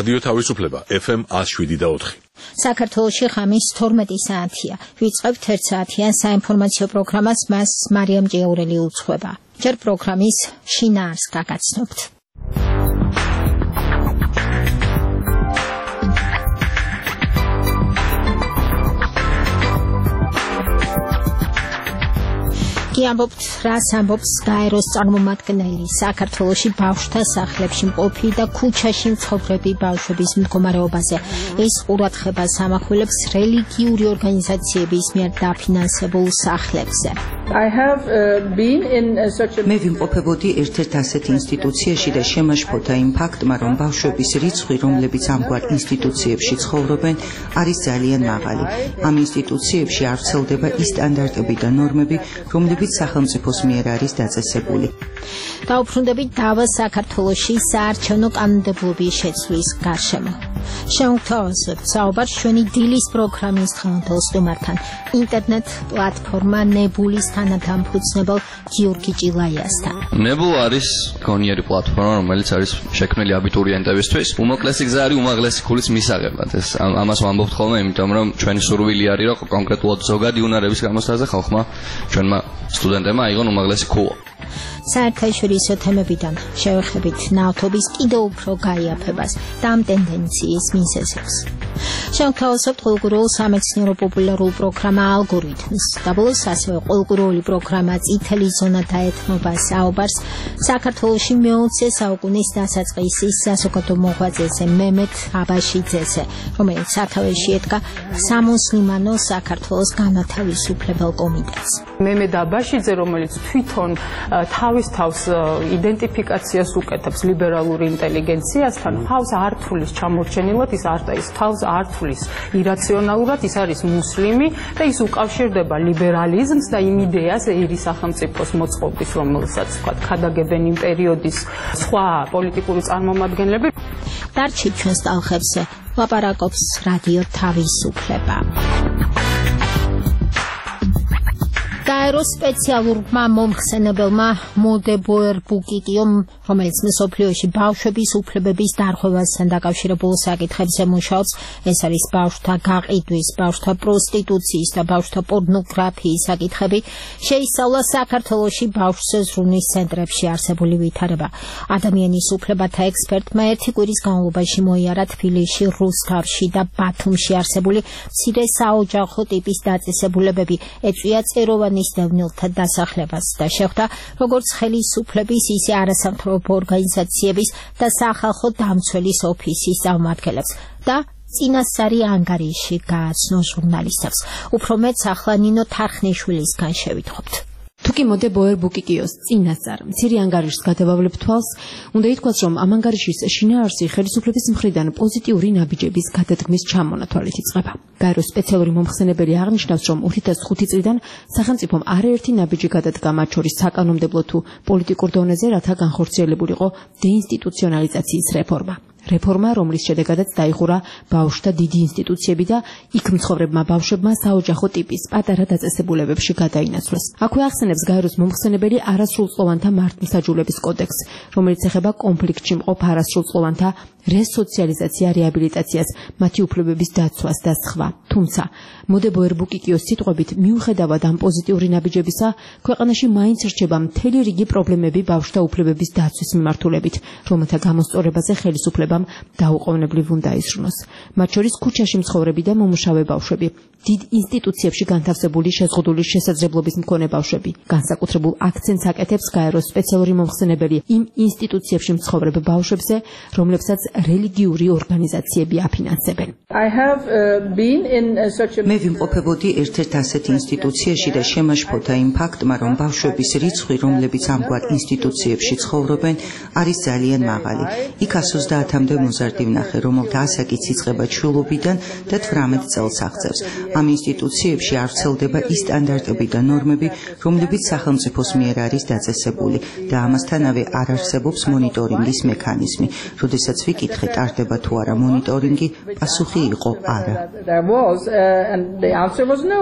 რადიო თავისუფლება FM 107.4. საქართველოში ხამის 12 საათია. ვიწყებთ 1 საათიან საინფორმაციო პროგრამას, მას მარიამ ჭიაურელი უძღვება. ჯერ პროგრამის შინაარსს გაგაცნობთ. კი ამბობთ, რას ამბობს გაეროს წარმომადგენელი საქართველოში ბავშვთა სახლებში მყოფი და ქუჩაში მცხოვრები ბავშვების მდგომარეობაზე. ეს ყურადღებას ამახვილებს რელიგიური ორგანიზაციების მიერ დაფინანსებულ სახლებზე. მე ვიმყოფებოდი ერთ-ერთ ასეთ ინსტიტუციაში და შემაშფოთა იმ ფაქტმა, რომ ბავშვების რიცხვი, რომლებიც ამგვარ ინსტიტუციებში ცხოვრობენ, არის ძალიან მაღალი. ამ ინსტიტუციებში არ ვრცელდება ის სტანდარტები და ნორმები, რომლებიც სახელმწიფოს მიერ არის დაწესებული. Დაუბრუნდებით დავა საქართველოში საარჩევნო კანონმდებლობის შეცვლის გარშემო. Შევთავაზებთ საუბარს ჩვენი დილის პროგრამის დღევანდელ სტუმართან, ინტერნეტ პლატფორმა ნებულის თანადამფუძნებელ გიორგი ჭილაიასთან. ნებულა არის გონიერი პლატფორმა, რომელიც არის შექმნილი აბიტურიენტებისთვის. უმოკლესი გზა არის უმაღლესი ქულის მისაღებად. ამას ვამბობთ ხოლმე, იმიტომ რომ ჩვენი სურვილი არის, რომ კონკრეტულად ზოგადი უნარების გამოსვლაზე ხალხმა ჩვენმა სტუდენტებმა აიღონ უმაღლესი ქულა. საერთაშორისო თემებიდან შევეხებით ნავთობის კიდევ უფრო გაიაფებას და ამ ტენდენციის მიზეზებს. შევთავაზებთ ყოველგვარულ სამეცნიერო პოპულარულ პროგრამა ალგორითმს და ბოლოს ასევე ყოველგვარული პროგრამა წითელი ზონა დაეთმობა საუბარს საქართველოში მე-20 საუკუნის დასაწყისის საზოგადო მოღვაწეზე მემეთ აბაშიძეზე, რომელიც სათავეში ედგა სამუსლიმანო საქართველოს განათავისუფლებელ კომიტეტს. მემეთ აბაშიძე, რომელიც თვითონ თავის თავს იდენტიფიკაციას უკეთებს ლიბერალური ინტელიგენციასთან, თავს არ თulis ჩამორჩენილად, ის თავს არ თulis ირაციონალურად, ის არის მუსლიმი და ის უკავშირდება ლიბერალიზმს და იმ იდეას ეირი სახელმწიფოს მოწყობის, რომელსაც თქვა ქადაგებენ იმ პერიოდის სხვა პოლიტიკური წარმომადგენლები. დარჩით ჩვენს ტალღებზე ლაპარაკობს რადიო თავისუფლება. გაეროს სპეციალურმა მომხსენებელმა მოდე ბოერ-ბუკიკიომ, რომელიც მსოფლიოში ბავშვების უფლებების დარღვევასთან დაკავშირებულ საკითხებზე მუშაობს, ეს არის ბავშვთა გაყიდვის, ბავშვთა პროსტიტუციის და ბავშვთა პორნოგრაფიის საკითხები, შეისწავლა საქართველოში ბავშვზე ზრუნვის ცენტრებში არსებული ვითარება. ადამიანის უფლებათა ექსპერტმა ერთი კვირის განმავლობაში მოიარა თბილისში, რუსთავში და ბათუმში არსებული მცირე საოჯახო ტიპის დაწესებულებები, ეწვია წეროვანი დევნილთა დასახლებას და შეხვდა როგორც ხელისუფლების, ისე არასამთავრობო ორგანიზაციების და სახალხო დამცველის ოფისის წარმომადგენლებს და წინასწარი ანგარიში გააცნო ჟურნალისტებს. უფრო მეტს ახლა ნინო თარხნიშვილისგან შევითხობთ. თუკი მოდე ბოერ-ბუკიკიოს წინასწარ მცირე ანგარიშს გადავავლებ თვალს, უნდა ითქვას, რომ ამ ანგარიშის შინაარსი ხელისუფლების მხრიდან პოზიტიური ნაბიჯების გადადგმის ჩამონათვალით იწყება. გაეროს სპეციალური მომხსენებელი აღნიშნავს, რომ 2005 წლიდან სახელმწიფომ არაერთი ნაბიჯი გადადგა, მათ შორის საკანონმდებლო თუ პოლიტიკურ დონეზე, რათა განხორციელებულიყო დეინსტიტუციონალიზაციის რეფორმა. რეფორმა, რომლის შედეგადაც დაიხურა ბავშვთა დიდი ინსტიტუციები და იქ მცხოვრებმა ბავშვებმა საოჯახო ტიპის პატარა დაწესებულებებში გადაინაცვლეს. აქვე ახსენებს გაეროს მომხსენებელი არასრულწლოვანთა მართლმსაჯულების კოდექსს, რომელიც ეხება კონფლიქტში მყოფ არასრულწლოვანთა რესოციალიზაცია, რეაბილიტაციას, მათი უფლებების დაცვას და სხვა. თუმცა, მოდე ბოერ-ბუკიკიოს სიტყვებით, მიუხედავად ამ პოზიტიური ნაბიჯებისა, ქვეყანაში მაინც რჩება მთელი რიგი პრობლემები ბავშვთა უფლებების დაცვის მიმართულებით, რომელთა გამოსწორებაზე ხელისუფლებამ დაუყოვნებლივ უნდა ისრუნოს. მათ შორის ქუჩაში მცხოვრები და მომუშავე ბავშვები, დიდ ინსტიტუციებში განთავსებული შეზღუდული შესაძლებლობის მქონე ბავშვები. განსაკუთრებულ აქცენტს აკეთებს გაეროს სპეციალური მომხსენებელი იმ ინსტიტუციებში მცხოვრებ ბავშვებზე, რომლებსაც რელიგიური ორგანიზაციები აფინანსებენ. მე ვიმყოფებოდი ერთ-ერთ ასეთ ინსტიტუციაში და შემაშფოთა იმ ფაქტმა, რომ ბავშვების რიცხვი, რომლებიც ამგვარ ინსტიტუციებში ცხოვრობენ, არის ძალიან მაღალი. იქ 130-მდე მოზარდი ვნახე, რომელთა ასაკიც იწყება ჩვილობიდან და 18 წელს აღწევს. ამ ინსტიტუციებში არ ვრცელდება ის სტანდარტები და ნორმები, რომლებიც სახელმწიფოს მიერ არის დაწესებული და ამასთანავე არ არსებობს მონიტორინგის მექანიზმი. როდესაც ვიკითხე, ტარდება თუ არა მონიტორინგი, პასუხი იყო არა.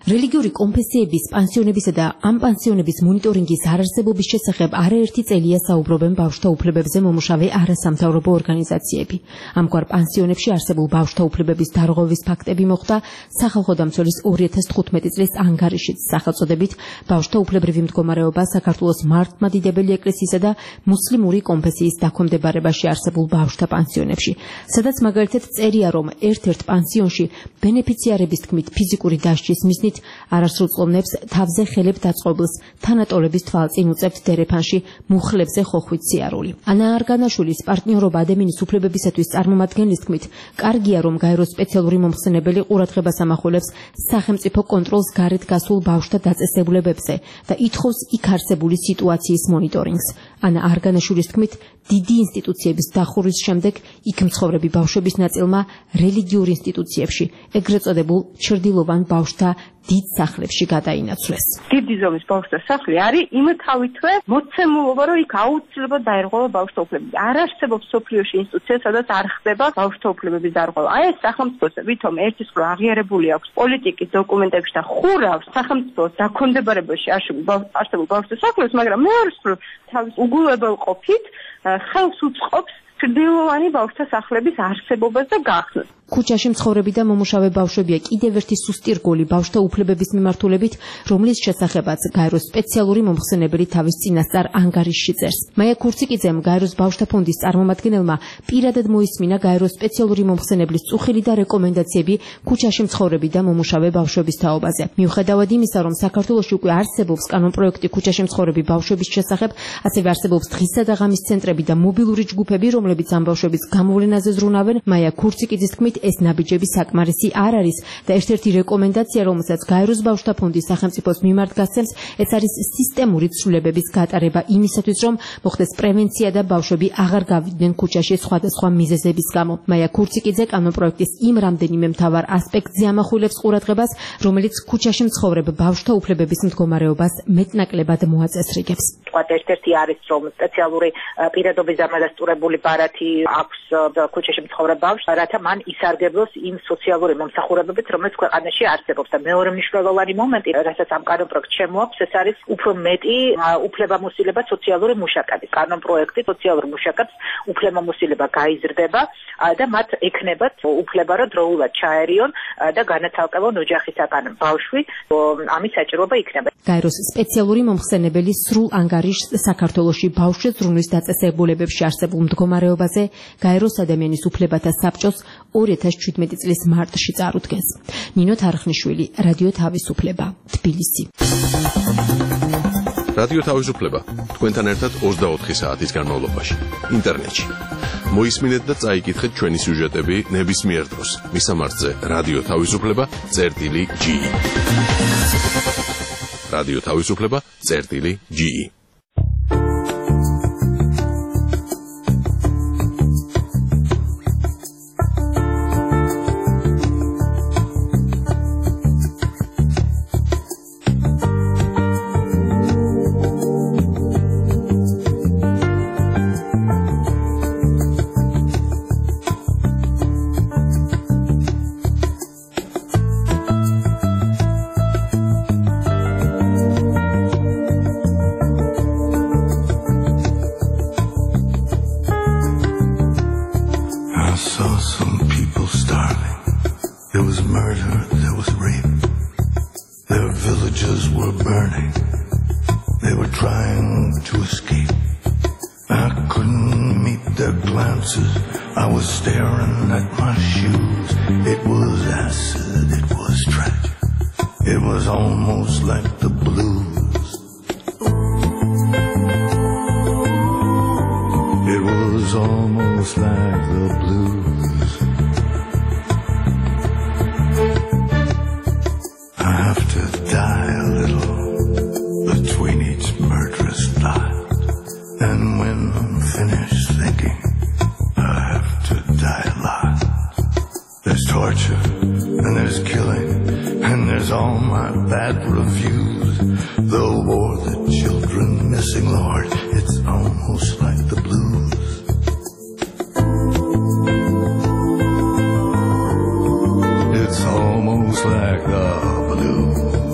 რელიგიური კონფესიების, პანსიონებისა და ამ პანსიონების მონიტორინგის არარსებობის შესახებ არაერთი წელია საუბრობენ ბავშვთა უფლებებზე მომუშავე არასამთავრობო ორგანიზაციები. ამგვარ პანსიონებში არსებულ ბავშვთა უფლებების დარღვევის ფაქტები მოხდა სახალხო დამცველის 2015 წლის ანგარიშით სახელწოდებით ბავშვთა უფლებრივი მდგომარეობა საქართველოს მართლმადიდებელი ეკლესიისა და მუსლიმური კონფესიის დაქვემდებარებაში არსებულ ბავშვთა პანსიონებში, სადაც მაგალითად წერია, რომ ერთ-ერთ პანსიონში ბენეფიციარების თქმით ფიზიკური დასჯის მიზნით არასრულწლოვნებს თავზე ხელებ დაწყობილს თანატოლების თვალწინ უწევთ დერეფანში მუხლებზე ხოხვით სიარული. ანა არგანაშვილის პარტნიორობა ადამიანის უფლებებისათვის წარმომადგენლის თქმით, კარგია, რომ გაეროს სპეციალური მომხსენებელი ყურადღებას ამახვილებს სახელმწიფო კონტროლს გარეთ გასულ ბავშვთა დაწესებულებებზე და ითხოვს იქ არსებული სიტუაციის მონიტორინგს. ანა არგანაშვილის თქმით, დიდი ინსტიტუციების დახურვის შემდეგ იქ მცხოვრები ბავშვების ნაწილმა რელიგიურ ინსტიტუციებში, ეგრეთ წოდებულ ჩრდილოვან ბავშვთა დიდ სახლებში გადაინაცვლეს. დიდი ზომის ბავშვთა სახლი არის იმთავითვე მოცემულობა, რომ იქ აუცილებლად დაერღვევა ბავშვთა უფლებები. არ არსებობს სოფლიოში ინსტიტუცია, სადაც არ ხდება ბავშვთა უფლებების დარღვევა. აი ეს სახელმწიფოს ვითომ ერთის მხრივ აღიარებული აქვს პოლიტიკის დოკუმენტებში და ხურავს სახელმწიფოს დაქვემდებარებაში არსებულ ბავშვთა სახლებს, მაგრამ მეორეს მხრივ თავის უგულებელყოფით ხელს უწყობს ჩრდილოვანი ბავშვთა სახლების არსებობას და გახსნას. ქუჩაში მცხოვრები და მომუშავე ბავშვებია კიდევ ერთი სუსტი რგოლი ბავშვთა უფლებების მიმართულებით, რომლის შესახებაც გაეროს სპეციალური მომხსენებელი თავის წინასწარ ანგარიშში წერს. მაია ქურციკიძემ გაეროს ბავშვთა ფონდის წარმომადგენელმა პირადად მოისმინა გაეროს სპეციალური მომხსენებლის წუხილი და რეკომენდაციები ქუჩაში მცხოვრები და მომუშავე ბავშვების თაობაზე. მიუხედავად იმისა, რომ საქართველოში უკვე არსებობს კანონპროექტი ქუჩაში მცხოვრები ბავშვების შესახებ, ასევე არსებობს დღისა და ღამის ცენტრები და მობილური ჯგუფები, რომლებიც ამ ბავშვების გამოვლენაზე ზრუნავენ, მაია ქურციკიძის თქმით, ეს ნაბიჯები საკმარისი არ არის და ერთ-ერთი რეკომენდაცია, რომელსაც გაეროს ბავშვთა ფონდი სახელმწიფოს მიმართ გასცემს, ეს არის სისტემური ცვლილებების გატარება იმისათვის, რომ მოხდეს პრევენცია და ბავშვები აღარ გავიდნენ ქუჩაში სხვადასხვა მიზეზების გამო. მაია ქურციკიძე კანონპროექტის იმ რამდენიმე მთავარ ასპექტზე ამახვილებს ყურადღებას, რომელიც ქუჩაში მცხოვრებ ბავშვთა უფლებების მდგომარეობას მეტნაკლებად მოაწესრიგებს. ერთ-ერთი არის, რომ სპეციალური პირადობის დამადასტურებული ბარათი აქვს ქუჩაში მცხოვრებ ბავშვს, რათა მან ისარგებლოს იმ სოციალური მომსახურებებით, რომელიც ქვეყანაში არსებობს. და მეორე მნიშვნელოვანი მომენტი, რასაც ამ კანონპროექტს შემოაქვს, ეს არის უფრო მეტი უფლებამოსილება სოციალური მუშაკების. კანონპროექტი სოციალურ მუშაკებს უფლებამოსილება გაიზრდება და მათ ექნებათ უფლება, რომ დროულად ჩაერიონ და განაცალკევონ ოჯახისაგან ბავშვი, ამის საჭიროება იქნება. გაეროს სპეციალური მომხსენებელი სრულ ანგარიშს საქართველოში ბავშვთა ზრუნვის დაწესებულებებში არსებულ მდგომარეობაზე გაეროს ადამიანის უფლებათა საბჭოს 2017 წლის მარტში წარუდგენს. ნინო თარხნიშვილი, რადიო თავისუფლება, თბილისი. რადიო თავისუფლება თქვენთან ერთად 24 საათის განმავლობაში ინტერნეტში. მოისმინეთ და წაიკითხეთ ჩვენი სიუჟეტები ნებისმიერ დროს. მისამართზე რადიო თავისუფლება.ge. რადიო თავისუფლება.ge. I was staring at my shoes. It was acid, it was tragic. It was almost like the blues. It was almost like the blues. I have to die a little between each murderous thought. And when I'm finished thinking, I have to die a lot. There's torture, and there's killing, and there's all my bad reviews. The war, the children missing, Lord, it's almost like the blues. It's almost like the blues.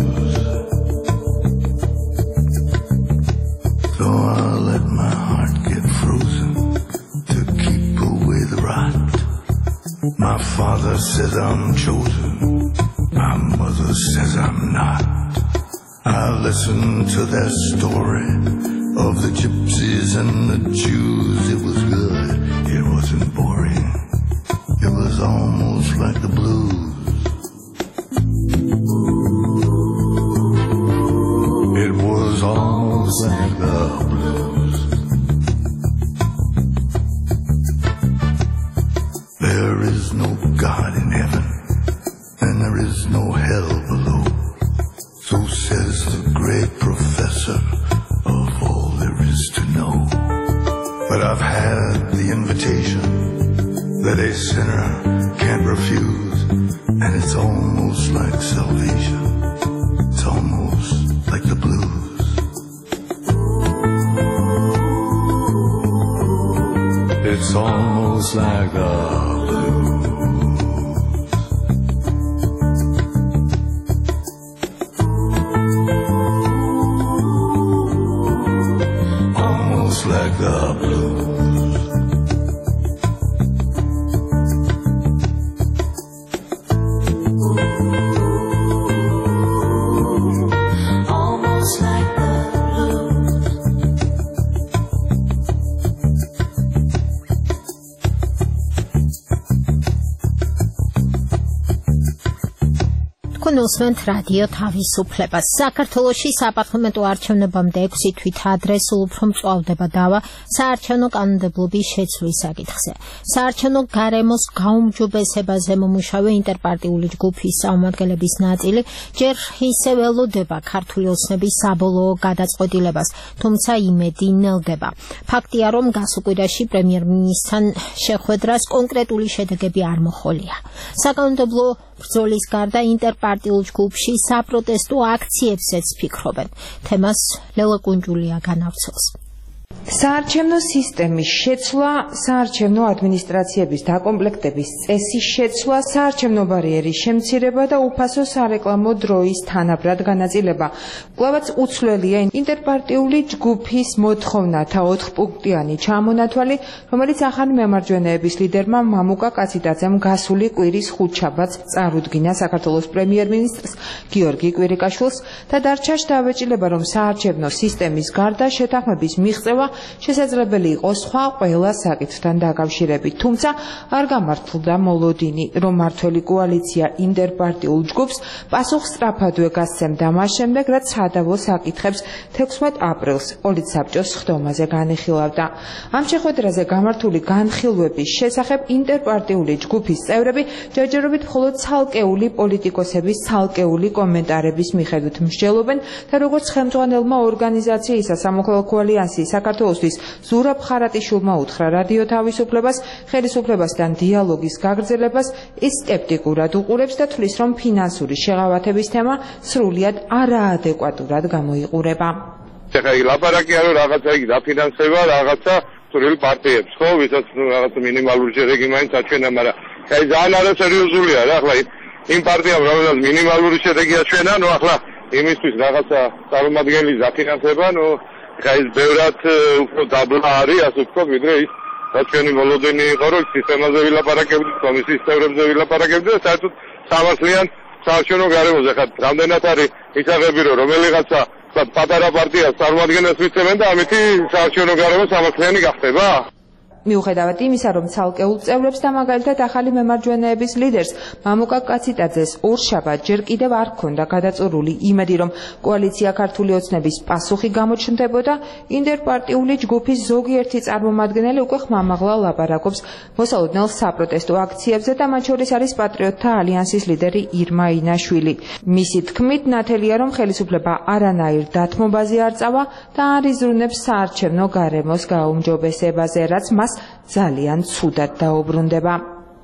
father says I'm chosen, my mother says I'm not. I listen to their story of the gypsies and the Jews. It was good, it wasn't boring. It was almost like the blues. It was almost like the blues. There is no God in heaven, and there is no hell below. So says the great professor of all there is to know. But I've had the invitation that a sinner can't refuse, and it's almost like salvation. It's almost like the blues. It's almost like the blues. Almost like the blues. უსმენთ რადიო თავისუფლებას. საქართველოში საპარლამენტო არჩევნებამდე 6 თვით ადრე სულ უფრო მწვავდება დავა საარჩევნო კანონმდებლობის შეცვლის საკითხზე. საარჩევნო გარემოს გაუმჯობესებაზე მომუშავე ინტერპარტიული ჯგუფის წარმომადგენლების ნაწილი ჯერ ისევ ელოდება ქართული ოცნების საბოლოო გადაწყვეტილებას, თუმცა იმედი ნელდება. ფაქტია, რომ გასუკვირაში პრემიერ-მინისტრთან შეხვედრას კონკრეტული შედეგები არ მოჰყოლია. საკანონმდებლო ბრძოლის გარდა ინტერპარტიულ ჯგუფში საპროტესტო აქციებზეც ფიქრობენ. თემას ლელა კუნჯულია განავრცელს. საარჩევნო სისტემის შეცვლა, საარჩევნო ადმინისტრაციების დაკომპლექტების წესის შეცვლა, საარჩევნო ბარიერის შემცირება და უფასო სარეკლამო დროის თანაბრად განაწილება. კვლავაც უცვლელია ინტერპარტიული ჯგუფის მოთხოვნათა 4-პუნქტიანი ჩამონათვალი, რომელიც ახალი მემარჯვენეების ლიდერმა მამუკა კაციტაძემ გასული კვირის ხუთშაბათს წარუდგინა საქართველოს პრემიერ-მინისტრს გიორგი კვირიკაშვილს და დარჩა შთაბეჭდილება, რომ საარჩევნო სისტემის გარდა შეთანხმების მიღწევა შესაძლებელი იყო სხვა ყველა საკითხთან დაკავშირებით, თუმცა არ გამართლდა მოლოდინი, რომ მმართველი კოალიცია ინტერპარტიულ ჯგუფს პასუხსწრაფადვე გასცემდა მას შემდეგ, რაც სადავო საკითხებს 16 აპრილს პოლიტსაბჭოს ხდომაზე განიხილავდა. ამ შეხვედრაზე გამართული განხილვების შესახებ ინტერპარტიული ჯგუფის წევრები ჯერჯერობით მხოლოდ ცალკეული პოლიტიკოსების ცალკეული კომენტარების მიხედვით მსჯელობენ და როგორც ხელმძღვანელმა ორგანიზაციისა სამოქალაქო ალიანსის საქართველოსთვის ზურაბ ხარატიშვილმა უთხრა რადიო თავისუფლებას, ხელისუფლებასთან დიალოგის გაგრძელებას ის სკეპტიკურად უყურებს და თვლის, რომ ფინანსური შეღავათების თემა სრულიად არაადეკვატურად გამოიყურება. ეხლა ლაპარაკია, რომ რაღაცა იგი დაფინანსება რაღაცა სრულ პარტიებს, ხო, ვისაც რაღაცა მინიმალური შედეგი მაინც აჩვენა, მაგრამ აი ძალიან არასერიოზულია რა, ახლა იმ პარტიამ რომელსაც მინიმალური შედეგი აჩვენა, ნუ ახლა იმისთვის რაღაცა წარმომადგენლის დაფინანსება, ნუ ეს ბევრად უფრო დაბლა არის, ასე ვთქვათ, ვიდრე ის რაც ჩვენი მოლოდინი იყო, რომ სისტემაზე ვილაპარაკებდით, კომისიის წევრებზე ვილაპარაკებდით და საერთოდ სამართლიან საარჩევნო გარემოზე. ხა რამდენად არის ისაღები, რომ რომელიღაცა პატარა პარტიას წარმოადგენს ვიცემენ და ამით საარჩევნო გარემო სამართლიანი გახდება? მიუხედავად იმისა, რომ ცალკეულ წევრებს და მაგალითად ახალი მემარჯვენეების ლიდერს მამუკა კაციტაძეს ორშაბათ ჯერ კიდევ არ ჰქონდა გადაწურული იმედი, რომ კოალიცია ქართული ოცნების პასუხი გამოჩნდებოდა, ინტერპარტიული ჯგუფის ზოგიერთი წარმომადგენელი უკვე ხმამაღლა ლაპარაკობს მოსალოდნელ საპროტესტო აქციებზე და მათ შორის არის პატრიოტთა ალიანსის ლიდერი ირმა ინაშვილი. მისი თქმით, ნათელია, რომ ხელისუფლება არანაირ დათმობაზე არ წავა და არ იზრუნებს საარჩევნო გარემოს გაუმჯობესებაზე, რაც მას ძალიან ცუდად დაუბრუნდება.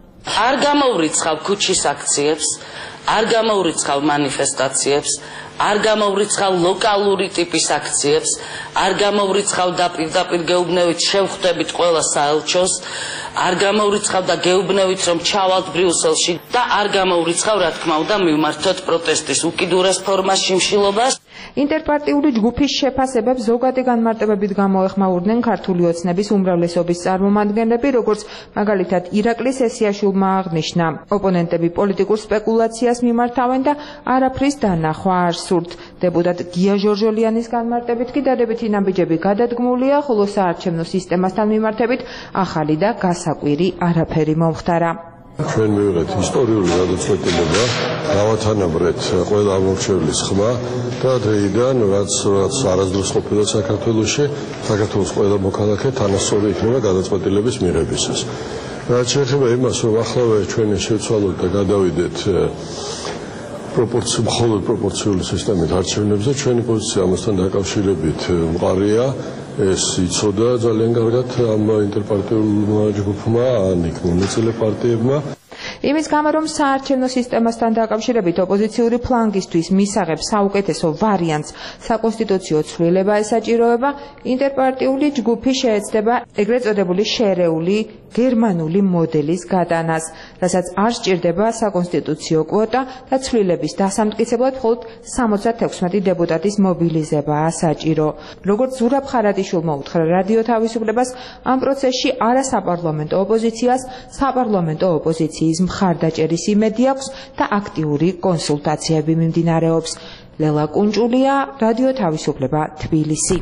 არ გამოვრიცხავ ქუჩის აქციებს, არ გამოვრიცხავ მანიფესტაციებს, არ გამოვრიცხავ ლოკალური ტიპის აქციებს, არ გამოვრიცხავ და პირდაპირ გეუბნებით შევხვდებით ყველა საელჩოს, არ გამოვრიცხავ და გეუბნებით რომ ჩავალთ ბრიუსელში და არ გამოვრიცხავ რა თქმა უნდა მივმართოთ პროტესტის უკიდურეს ფორმას, შიმშილობას. ინტერპარტიული ჯგუფის შეფასებებს ზოგადი განმარტებებით გამოეხმაურდნენ ქართული ოცნების უმრავლესობის წარმომადგენლები, როგორც მაგალითად ირაკლი სესიაშვილმა აღნიშნა. ოპონენტები პოლიტიკურ სპეკულაციას მიმართავენ და არაფრის დანახვა არ სურთ. დეპუტატ გია ჟორჟოლიანის განმარტებით კი დადებითი ნაბიჯები გადადგმულია, ხოლო საარჩევნო სისტემასთან მიმართებით ახალი და გასაკვირი არაფერი მომხდარა. ჩვენ მივიღეთ ისტორიული გადაწყვეტილება გავათანაბრეთ ყველა ამორჩევლის ხმა და დღეიდან რაც არასდროს ყოფილა საქართველოში, საქართველოს ყველა მოქალაქე თანასწორი იქნება გადაწყვეტილების მიღებისას. რაც შეეხება იმას, რომ ახლავე ჩვენ შევცვალოთ და გადავიდეთ მხოლოდ პროპორციული სისტემით არჩევნებზე, ჩვენი პოზიცია ამასთან დაკავშირებით მყარია. ეს იცოდა ძალიან კარგად ამ ინტერპარტიულმა ჯგუფმა, ან იქ მონაწილე პარტიებმა. იმის გამო, რომ საარჩევნო სისტემასთან დაკავშირებით ოპოზიციური ფლანგისთვის მისაღებ საუკეთესო ვარიანტს საკონსტიტუციო ცვლილება ესაჭიროება, ინტერპარტიული ჯგუფი შეეცდება ეგრეთ წოდებული შერეული გერმანული მოდელის გატანას, რასაც არ სჭირდება საკონსტიტუციო კვოტა და ცვლილების დასამტკიცებლად მხოლოდ 76 დეპუტატის მობილიზებაა საჭირო. როგორც ზურაბ ხარატიშვილმა უთხრა რადიო თავისუფლებას, ამ პროცესში არა საპარლამენტო ოპოზიციას, საპარლამენტო ოპოზიციის მხარდაჭერის იმედი აქვს და აქტიური კონსულტაციები მიმდინარეობს. ლელა კუნჭულია, რადიო თავისუფლება, თბილისი.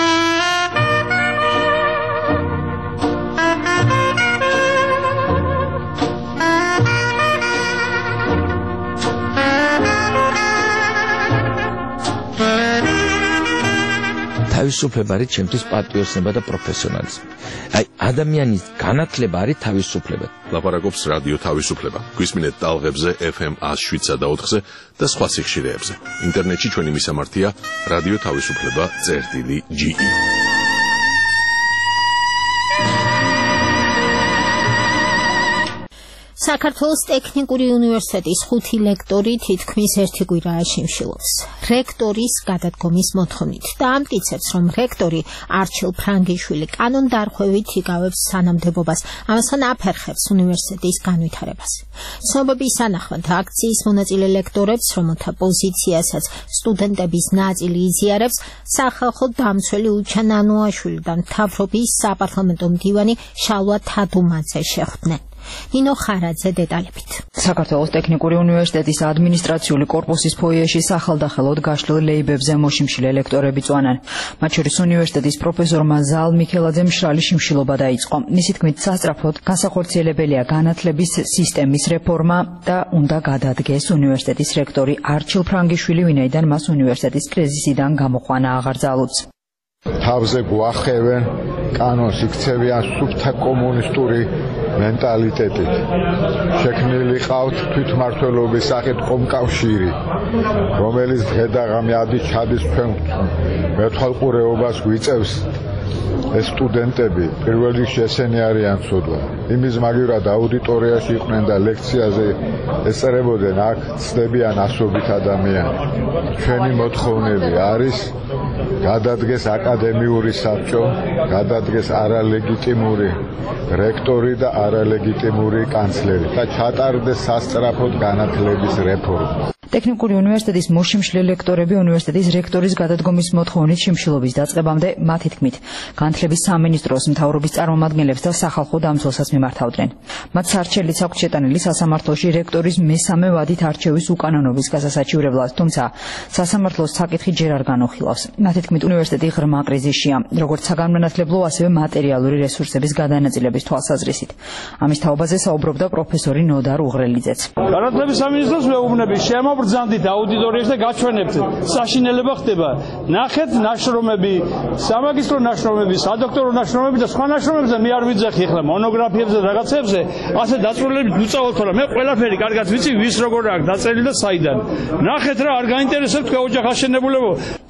თავისუფლება არის ჩემთვის პატრიოტიზმი და პროფესიონალიზმი. აი, ადამიანის განათლება არის თავისუფლება. ლაპარაკობს რადიო თავისუფლება. გვისმინეთ ტალღებზე FM 107 და 4-ზე და სხვა სიხშირეებზე. ინტერნეტში ჩვენი მისამართია რადიო თავისუფლება.ge. საქართველოს ტექნიკური უნივერსიტეტის 5 ლექტორი თითქმის ერთი კვირაა შიმშილობს. რექტორის გადადგომის მოთხოვნით და ამტკიცებს, რომ რექტორი არჩილ ფრანგიშვილი კანონდარღვევით იგავებს სანამდებობას, ამასთან აფერხებს უნივერსიტეტის განვითარებას. ცნობების ანახმად აქციის მონაწილე ლექტორებს, რომელთა პოზიციასაც სტუდენტების ნაწილი იზიარებს, სახალხო დამცველი უჩან ანუაშვილი და მთავრობის საპარლამენტო მდივანი შალვა თადუმაძე შეხვდნენ. ნინო ხარაძე დეტალებით. საქართველოს ტექნიკური უნივერსიტეტის ადმინისტრაციული კორპუსის ფოიეში სახალდახელოდ გაშლილ ლეიბებზე მოშიმშილე ლექტორები წვანან. მათ შორის უნივერსიტეტის პროფესორმა ზალ მიქელაძემ მშრალი შიმშილობა დაიწყო. მისი თქმით, სასწრაფოდ განსახორციელებელია განათლების სისტემის რეფორმა და უნდა გადადგეს უნივერსიტეტის რექტორი არჩილ ფრანგიშვილი, ვინაიდან მას უნივერსიტეტის კრიზისიდან გამოყვანა აღარ ძალუძს. თავზე გვახევენ კანონს იქცევიან სუფთა კომუნისტური მენტალიტეტით. შექმნილი ყავთ თვითმმართველობის სახით კომკავშირი, რომელიც დღე-დაღამე ადის ჩადის ჩვენ მეთვალყურეობას გვიწევს. ეს სტუდენტები პირველ რიგში ესენი არიან ცოდვა. იმის მაგივრად აუდიტორიაში იყვნენ და ლექციაზე ესწრებოდნენ, აქ ცდებიან ასობით ადამიანი. ჩვენი მოთხოვნები არის გადადგეს აკადემიური საბჭო, გადადგეს არალეგიტიმური რექტორი და არალეგიტიმური კანცლერი და ჩატარდეს სასწრაფოდ განათლების რეფორმა. ტექნიკური უნივერსიტეტის მოშიმშლე ლექტორები უნივერსიტეტის რექტორის გადადგომის მოთხოვნით შიმშილობის დაწყებამდე მათი თქმით განათლების სამინისტროს მთავრობის წარმომადგენლებს და სახალხო დამცველსაც მიმართავდნენ. მათ სარჩელიც აქვთ შეტანილი სასამართლოში რექტორის მესამე ვადით არჩევის უკანონობის გასასაჩივრებლად, თუმცა სასამართლოს საკითხი ჯერ არ განუხილავს. მათი თქმით უნივერსიტეტი ღრმა კრიზისშია, როგორც საგანმანათლებლო, ასევე მატერიალური რესურსების გადანაწილების თვალსაზრისით. ამის თაობაზე საუბრობდა პროფესორი ნოდარ უღრელიძეც. განათლების სამინისტროს მეუბნები შემობრძანდით აუდიტორიაში და გაჩვენებთ საშინელება ხდება. ნახეთ ნაშრომები, სამაგისტრო ნაშრომები, სადოქტორო ნაშრომები და სხვა ნაშრომებზე მე არ ვიძახი ახლა მონოგრაფიებზე და რაღაცებზე, ასე დაწვრილებით უწავალთ, რომ მე ყველაფერი კარგად ვიცი, ვის როგორ აქვს დაწერილი და საიდან. ნახეთ რა არ გაინტერესებთ თქვენ ოჯახ აშენებულებო.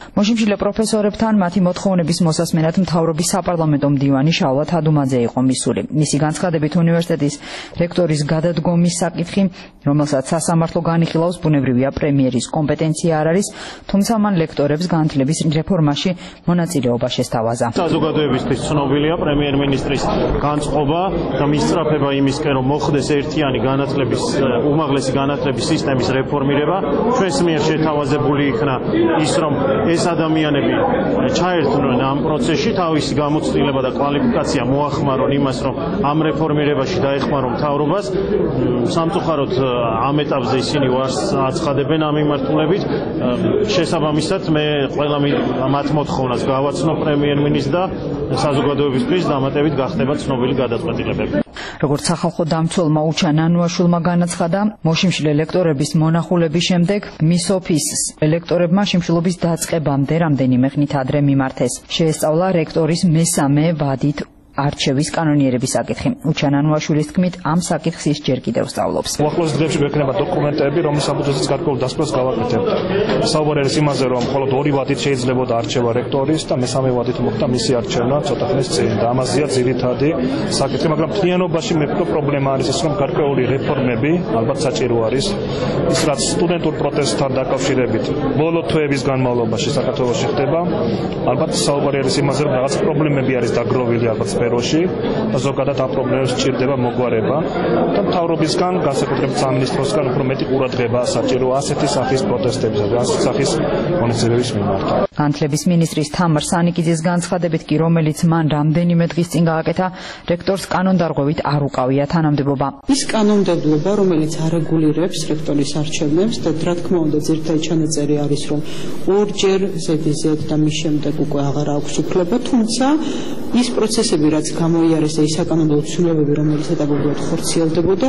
მოშიმშილე პროფესორებთან მათი მოთხოვნების მოსასმენად მთავრობის საპარლამენტო მდივანი შაულა თადუმაძე იყო მისული. მისი განცხადებით უნივერსიტეტის რექტორის გადადგომის საკითხი, რომელსაც სასამართლო განიხილავს, ბუნებრივია პრემიერის კომპეტენცია არ არის, თუმცა მან ლექტორებს განათლების რეფორმაში მონაწილეობა შესთავაზა. საზოგადოებისთვის ცნობილია პრემიერ-მინისტრის განწყობა და მისწრაფება იმისკენ, რომ მოხდეს ერთიანი განათლების უმაღლესი განათლების სისტემის რეფორმირება. ჩვენს მიერ შეთავაზებული იქნა ის, რომ ეს ადამიანები ჩაერთვნონ ამ პროცესში, თავისი გამოცდილება და კვალიფიკაცია მოახმარონ იმას, რომ ამ რეფორმირებაში დაეხმარონ მთავრობას. სამწუხაროდ ამ ეტაპზე ისინი ვარს აცხადებენ ამ მიმართულებით. შესაბამისად მე ყველა მათ მოთხოვნას გავაცნო პრემიერ-მინისტრს და საზოგადოებისთვის დამატებით გახდება ცნობილი გადაწყვეტილებები. როგორც სახალხო დამცველმა უჩა ნანუაშვილმა განაცხადა, მოშიმშილე ლექტორების მონახულების შემდეგ მის ოფისს ლექტორებმა შიმშილობის დაწყებამდე რამდენიმე ხნით ადრე მიმართეს. შეესწავლა რექტორის მესამე ვადით არჩევის კანონიერების საკითხი. უჩა ნანუაშვილის თქმით, ამ საკითხს ის ჯერ კიდევ სწავლობს. უახლოეს დღეებში გვექნება დოკუმენტები, რომლის საფუძველზეც გარკვეულ დასკვნას გავაკეთებთ. საუბარი არის იმაზე, რომ მხოლოდ 2 ვადით შეიძლებოდა არჩევა რექტორის და მესამე ვადით მოხდა მისი არჩევნა ცოტა ხნის წინ. და ამაზეა ძირითადი საკითხი, მაგრამ მთლიანობაში მე ვფიქრობ პრობლემა არის ის, რომ გარკვეული რეფორმები ალბათ საჭირო არის. ის რაც სტუდენტურ პროტესტთან დაკავშირებით ბოლო თვეების განმავლობაში საქართველოში ხდება, ალბათ საუბარი არის იმაზე, რომ რაღაც პრობლემები არის დაგროვილი ალბათ სფეროში და ზოგადად ამ პრობლემებს სჭირდება მოგვარება და მთავრობისგან, განსაკუთრებით სამინისტროსგან უფრო მეტი ყურადღება საჭირო ასეთი სახის პროტესტებისა და ასეთი სახის მონაცემების მიმართ. განათლების მინისტრის თამარ სანიკიძის განცხადებით კი, რომელიც მან რამდენიმე დღის წინ გააკეთა, რექტორს კანონდარღვევით არ უკავია თანამდებობა. ის კანონმდებლობა, რომელიც არეგულირებს რექტორის არჩევნებს და რა თქმა უნდა ძირითადი ჩანაწერი არის, რომ ორჯერ ზედიზედ და მის შემდეგ უკვე აღარ აქვს უფლება, თუმცა ის პროცესები, რაც გამოიარეს და ის საკანონმდებლო ცვლილებები, რომელიც ეტაპობრივად ხორციელდებოდა,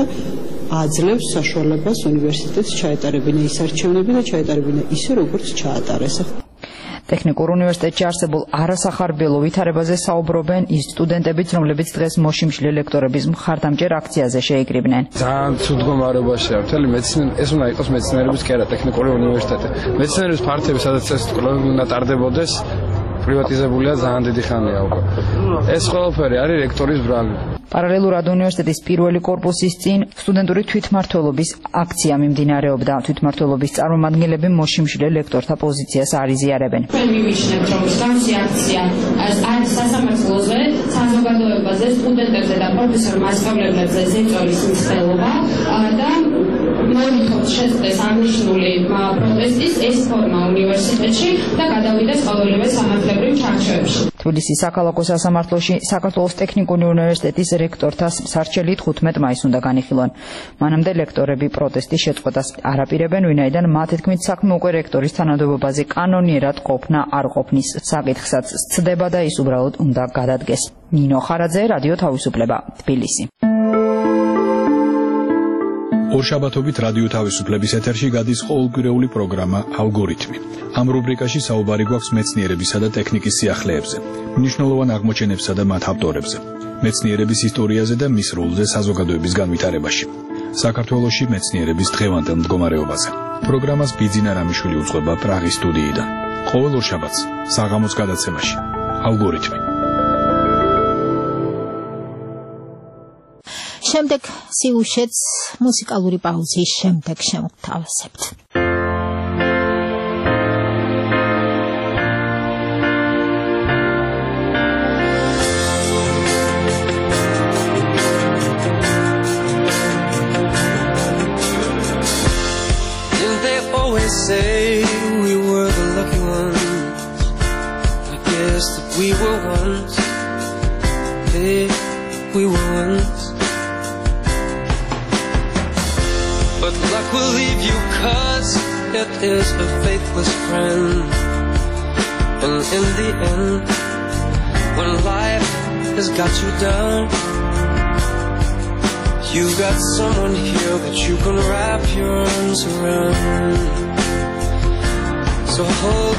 აძლევს საშუალებას უნივერსიტეტს ჩაეტარებინა ის არჩევნები და ჩაეტარებინა ისე, როგორც ჩაატარეს. ტექნიკურ უნივერსიტეტში არსებულ არასახარბიელო ვითარებაზე საუბრობენ ის სტუდენტებიც, რომლებიც დღეს მოშიმშილე ლექტორების მხარდამჭერ აქციაზე შეიკრიბნენ. ძალიან ცუდ მდგომარეობაშია მთელი მეცნიერება, ეს უნდა იყოს მეცნიერების კი არა ტექნიკური უნივერსიტეტი. მეცნიერების ფართები, სადაც ეს კვლევები უნდა ტარდებოდეს, პრივატიზებულია ძალიან დიდი ხანია უკვე. ეს ყველაფერი არის რექტორის ბრალი. პარალელურად უნივერსიტეტის პირველი კორპუსის წინ სტუდენტური თვითმმართველობის აქცია მიმდინარეობდა. თვითმმართველობის წარმომადგენლები მოშიმშილე ლექტორთა პოზიციას არ იზიარებენ. ჩვენ მივიჩნევთ, რომ მსგავსი აქცია არის სასამართლოზე, საზოგადოებაზე, სტუდენტებზე და პროფესორ მასწავლებლებზე ზეწოლის მცდელობა და მოითხოვთ შეწყდეს აღნიშნული პროტესტის ეს ფორმა უნივერსიტეტში და გადავიდეს ყოველივე სამართლებრივ ჩარჩოებში. თბილისის საქალაქო სასამართლოში საქართველოს ტექნიკური უნივერსიტეტის რექტორთა სარჩელი 15 მაისს უნდა განიხილონ. მანამდე ლექტორები პროტესტის შეწყვეტას არ აპირებენ, ვინაიდან მათი თქმით საქმე უკვე რექტორის თანამდებობაზე კანონიერად ყოფნა არ ყოფნის საკითხსაც სცდება და ის უბრალოდ უნდა გადადგეს. ნინო ხარაძე, რადიო თავისუფლება, თბილისი. ორშაბათობით რადიო თავისუფლების ეთერში გადის ყოველკვირეული პროგრამა ალგორითმი. ამ რუბრიკაში საუბარი გვაქვს მეცნიერებისა და ტექნიკის სიახლეებზე, მნიშვნელოვან აღმოჩენებსა და მათ ავტორებზე, მეცნიერების ისტორიაზე და მის როლზე საზოგადოების განვითარებაში. საქართველოში მეცნიერების დღევანდელ მდგომარეობაზე. პროგრამას ბიძინა რამიშვილი უძღვება პრაღის სტუდიიდან. ყოველ ორშაბათს საღამოს გადაცემაში ალგორითმი. შემდეგ სიუჟეტს მუსიკალური პაუზის შემდეგ შევთავაზებთ. Didn't they always say we were the lucky ones? I guess that we were once. Hey, we were once. But luck will leave you 'cause it is a faithless friend. And in the end, when life has got you down, you've got someone here that you can wrap your arms around. So hold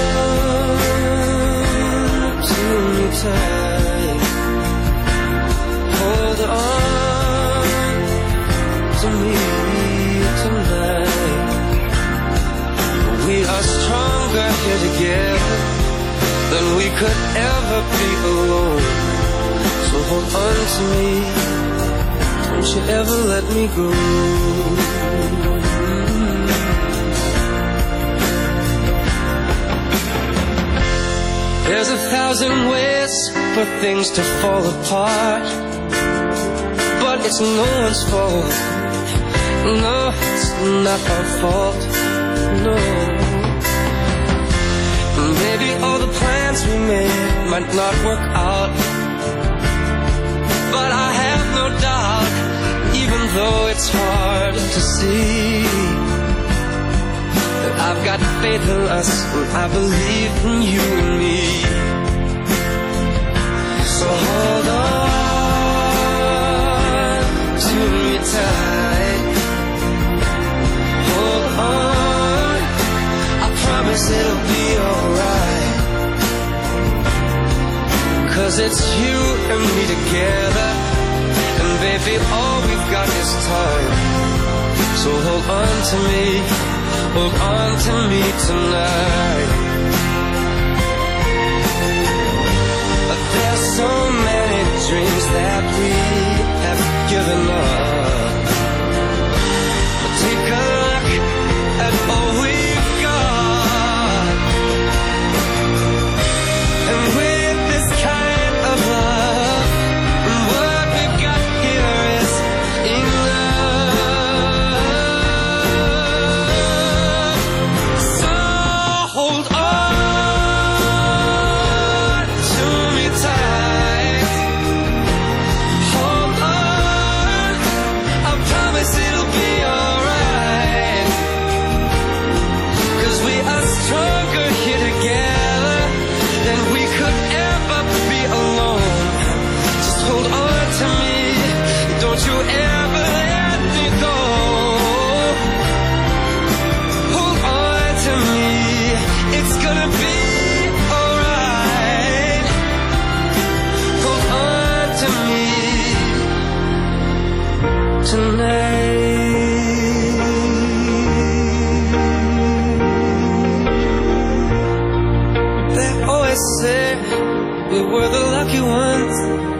on to me tight. Hold on to me tonight. We are stronger here together. we could ever be alone. So hold on to me, don't you ever let me go. There's 1,000 ways for things to fall apart, but it's no one's fault. No, it's not our fault. No. Maybe all the plans we made might not work out, but I have no doubt, even though it's hard to see, that I've got faith in us and I believe in you and me. So hold on to me tight. Hold on, I promise it'll be alright. 'Cause it's you and me together, and baby, all we've got is time. So hold on to me, hold on to me tonight. There's so many dreams that we have given up. Take a look at all we've got, and with this kind of love, what we've got here is enough. So hold on to me tight. Hold on, I promise it'll be alright. 'Cause we are stronger here together than we could ever be alone. Just hold on to me, don't you ever let me go. Hold on to me, it's gonna be alright. Hold on to me tonight. They always say we were the lucky ones.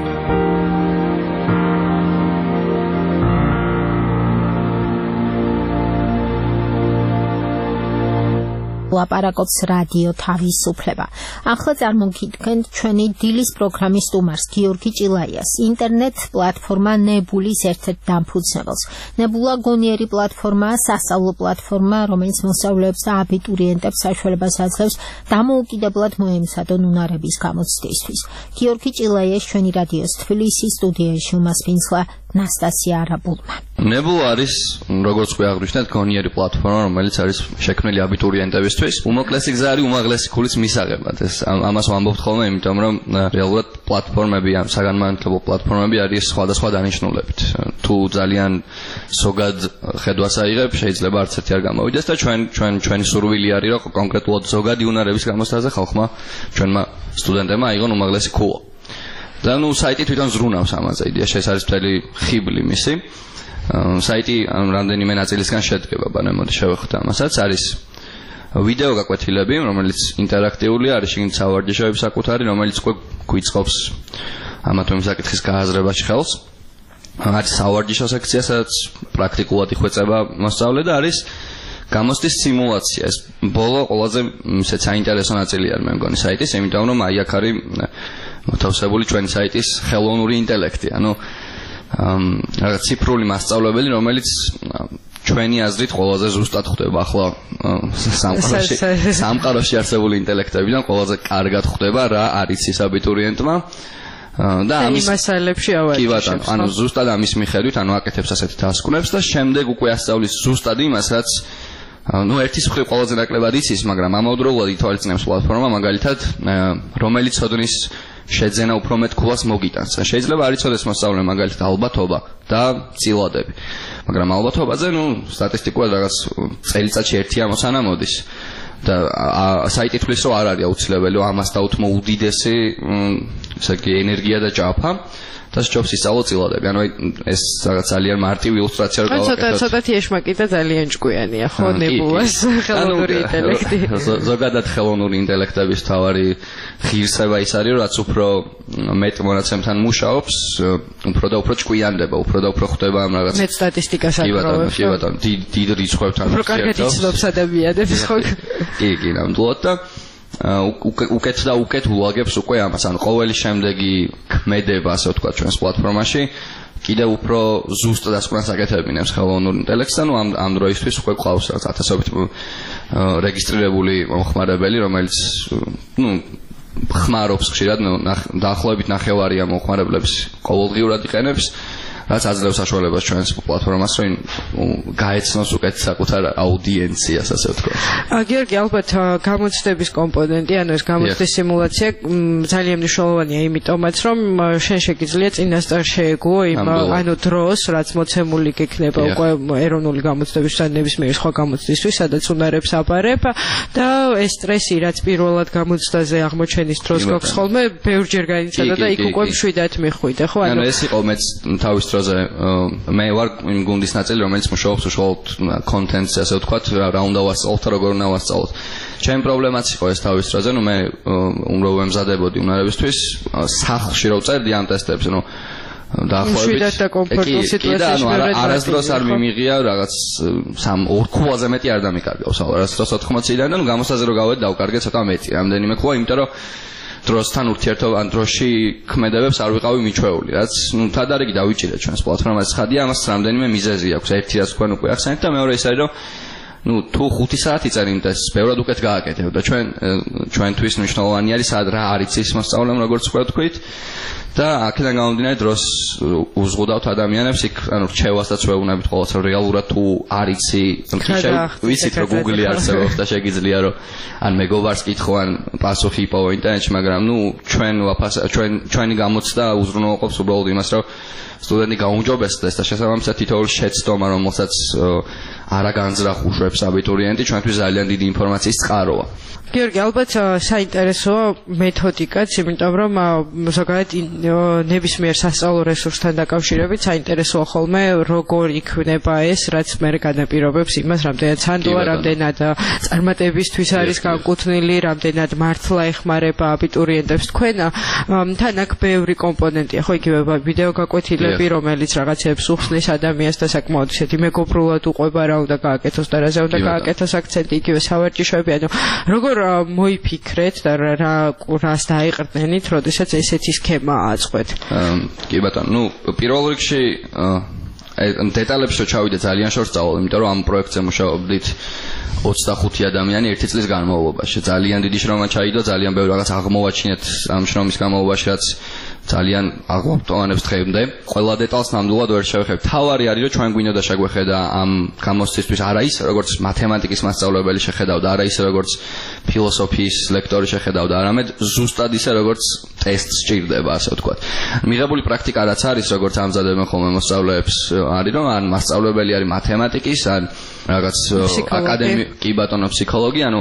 ლაპარაკობს რადიო თავისუფლება. ახლა წარმოგიდგენთ ჩვენი დილის პროგრამის სტუმარს გიორგი ჭილაიას, ინტერნეტ პლატფორმა ნებულის ერთ-ერთ დამფუძნებელს. ნებულა გონიერი პლატფორმაა, სასწავლო პლატფორმა, რომელიც მოსწავლეებს და აბიტურიენტებს საშუალებას აძლევს დამოუკიდებლად მოემზადონ უნარების გამოცდისთვის. გიორგი ჭილაიას ჩვენი რადიოს თბილისის სტუდიაში უმასპინძლა ნასტასია არაბულმა. ნებულა არის, როგორც კი აღნიშნეთ, გონიერი პლატფორმა, რომელიც არის შექმნილი აბიტურიენტებისთვის. უმოკლესი გზა არის უმაღლესი ქულის მისაღებად. ეს ამას ვამბობთ ხოლმე, იმიტომ რომ რეალურად პლატფორმები, ამ საგანმანათლებლო პლატფორმები არის სხვადასხვა დანიშნულებით. თუ ძალიან ზოგად ხედვას აიღებ, შეიძლება არც ერთი არ გამოვიდეს და ჩვენი სურვილი არის, რომ კონკრეტულად ზოგადი უნარების გამოცდაზე ხალხმა, ჩვენმა სტუდენტებმა აიღონ უმაღლესი ქულა. და ნუ საიტი თვითონ ზრუნავს ამაზე, იდეაში ეს არის მთელი ხიბლი მისი. საიტი რამდენიმე ნაწილისგან შედგება, ბანემოდი შევეხოთ ამასაც. არის ვიდეო გაკვეთილები, რომელიც ინტერაქტიული არის, შიგნით სავარჯიშოები საკუთარი, რომელიც გვიწყობს ამა თუ იმ საკითხის გააზრებაში ხელს. არის სავარჯიშო სექცია, სადაც პრაქტიკულად იხვეწება მოსწავლე და არის გამოცდის სიმულაცია. ეს ბოლო ყველაზე ისეთ საინტერესო ნაწილია მე მგონი საიტის, იმიტომ რომ აი აქ არის მოთავსებული ჩვენი საიტის ხელოვნური ინტელექტი, ანუ რაღაც ციფრული მასწავლებელი, რომელიც ჩვენი აზრით ყველაზე ზუსტად ხვდება ახლა სამყაროში არსებული ინტელექტებიდან ყველაზე კარგად ხვდება რა არის ის აბიტურიენტმა და ამის მასალებში ავადიშებს. კი ბატონო, ანუ ზუსტად ამის მიხედვით, ანუ აკეთებს ასეთ დასკვნებს და შემდეგ უკვე ასწავლის ზუსტად იმას, რაც ну ერთის მხრივ ყველაზე ნაკლებად იცის, მაგრამ ამავდროულად ითვალისწინებს პლატფორმა მაგალითად რომელიც ოდნის შეძენა უფრო მეტ ქულას მოგიტანს. შეიძლება არ იცოდეს მოსწავლე მაგალითად ალბათობა და წილადები. მაგრამ ალბათობაზე სტატისტიკურად რაღაც წელიწადში ერთი ამოცანა მოდის. და საიტი თვლის რომ არ არის აუცილებელი ამას დაუთმო უდიდესი ესე იგი ენერგია და ჭაფა. და ჯობს ისწავლო წილადები. ანუ ეს რაღაც ძალიან მარტივი ილუსტრაცია რო გავაკეთოთ. ცოტათი ეშმაკი და ძალიან ჭკვიანი ხო ნებუას ხელოვნური ინტელექტი. ზოგადად ხელოვნური ინტელექტების თავარი ღირსება ის არის, რაც უფრო მეტ მონაცემთან მუშაობს, უფრო და უფრო ჭკვიანდება, უფრო და უფრო ხდება ამ რაღაც მეტ სტატისტიკას აკროვებს. კი ბატონო, დიდ რიცხვებთან. უფრო კარგად იცნობს ადამიანებს ხო? კი, ნამდვილად და უკეთ და უკეთ უვაგებს უკვე ამას, ანუ ყოველი შემდეგი ქმედება, ასე ვთქვათ, ჩვენს პლატფორმაში კიდევ უფრო ზუსტ დასკვნას აკეთებინებს ხელოვნურ ინტელექტს და ამ დროისთვის უკვე ყავს რაღაც ათასობით რეგისტრირებული მომხმარებელი, რომელიც ხმარობს ხშირად, დაახლოებით 9 მომხმარებლებს ყოველდღიურად იყენებს, რაც აძლევს საშუალებას ჩვენს პლატფორმას, რომ გაეცნოს უკეთ საკუთარ აუდიენციას, ასე ვთქვათ. გიორგი, ალბათ გამოცდების კომპონენტი, ანუ ეს გამოცდის სიმულაცია ძალიან მნიშვნელოვანია, იმიტომაც რომ შენ შეგიძლია წინასწარ შეეგუო იმ ანუ დროს, რაც მოცემული გექნება უკვე ეროვნული გამოცდების ან ნებისმიერი სხვა გამოცდისთვის, სადაც უნარებს აბარებ და ეს სტრესი, რაც პირველად გამოცდაზე აღმოჩენის დროს გვაქვს ხოლმე, ბევრჯერ გაიცადა და იქ უკვე მშვიდად მიხვიდე, ხო? ანუ ეს იყო მეც თავის მე ვარ იმ გუნდის ნაწილი, რომელიც მუშაობს უშუალოდ კონტენტზე, ასე ვთქვათ, რა უნდა ვასწავლოთ, როგორ უნდა ვასწავლოთ. ჩემი პრობლემაც იყო ეს თავის დროზე, მე უნდა ვემზადებოდი უნარებისთვის, სახლში რო ვწერდი ამ ტესტებს, დაახლოებით და კომფორტულ სიტუაციაში არასდროს არ მიმიღია რაღაც 2 ქულაზე მეტი არ დამიკარგავს, არასდროს 80-დან და გამოსაზე რო გავედი დავკარგე ცოტა მეტი, რამდენიმე ქულა, იმიტომ რომ დროსთან ურთიერთობამ დროში ქმედებებს არ ვიყავი მიჩვეული, რაც თადარიგი დავიჭირე ჩვენს პლატფორმაზე. ხადია, ამას რამდენიმე მიზეზი აქვს. ერთი რაც თქვენ უკვე ახსენეთ და მეორე ის არის, რომ თუ 5 საათი წერიმ ტესტს, ბევრად უკეთ გააკეთებ და ჩვენთვის მნიშვნელოვანი არის რა არის ის მოსწავლემ, როგორც უკვე ვთქვით. და აქედან გამომდინარე დროს უზღუდავთ ადამიანებს იქ ანუ რჩევასაც ვეუბნებით ყოველთვის რეალურად თუ არ იცი ვიცით რომ Google-ი არსებობს და შეგიძლია რომ ან მეგობარს კითხო ან პასუხი იპოვო ინტერნეტში მაგრამ ჩვენი გამოცდა უზრუნველყოფს უბრალოდ იმას რომ სტუდენტი გაუმჯობესდეს და შესაბამისად თითოეულ შეცდომა რომელსაც არა განზრახუშებს აბიტურიენტი ჩვენთვის ძალიან დიდი ინფორმაციის წყაროა. გიორგი, ალბათ საინტერესოა მეთოდიკაც, იმიტომ რომ ზოგადად ნებისმიერ სასწავლო რესურსთან დაკავშირებით საინტერესოა ხოლმე როგორ იქნება ეს, რაც მე განაპირობებს იმას, რამდენად სანდოა, რამდენად წარმატებისთვის არის განკუთვნილი, რამდენად მართლა ეხმარება აბიტურიენტებს. თქვენ თან აქ ბევრი კომპონენტია, ხო, იგივე ვიდეო გაკვეთილები, რომელიც რაღაცებს უხსნის ადამიანს და საკმაოდ ისეთი მეგობრულად უყვება რა უნდა გააკეთოს და რაზე უნდა გააკეთოს აქცენტი, იგივე სავარჯიშოები, ანუ როგორ მოიფიქრეთ და რას დაიყრდნენით, როდესაც ესეთი სქემა აწყეთ? კი ბატონო, პირველ რიგში დეტალებში რო ჩავიდე ძალიან შორს წავალ, იმიტომ რომ ამ პროექტზე მუშაობდით 25 ადამიანი 1 წლის განმავლობაში. ძალიან დიდი შრომა ჩაიდო, ძალიან ბევრი რაღაც აღმოვაჩინეთ ამ შრომის განმავლობაში, რაც ძალიან აღვაფრთოვანებს დღემდე. ყველა დეტალს ნამდვილად ვერ შევეხებ. თავარი არის, რომ ჩვენ გვინდა შეგვეხედა ამ გამოცდისთვის არა ის, როგორც მათემატიკის მასწავლებელი შეხედავდა, არა ის, როგორც ფილოსოფიის ლექტორი შეხედავდა, არამედ ზუსტად ისე, როგორც ტესტს სჭირდება, ასე ვთქვათ. მიღებული პრაქტიკა რაც არის, როგორც ამზადებენ ხოლმე მოსწავლეებს, არის, რომ ან მასწავლებელი არის მათემატიკის, ან რაღაც აკადემიკი ბატონო ფსიქოლოგი, ანუ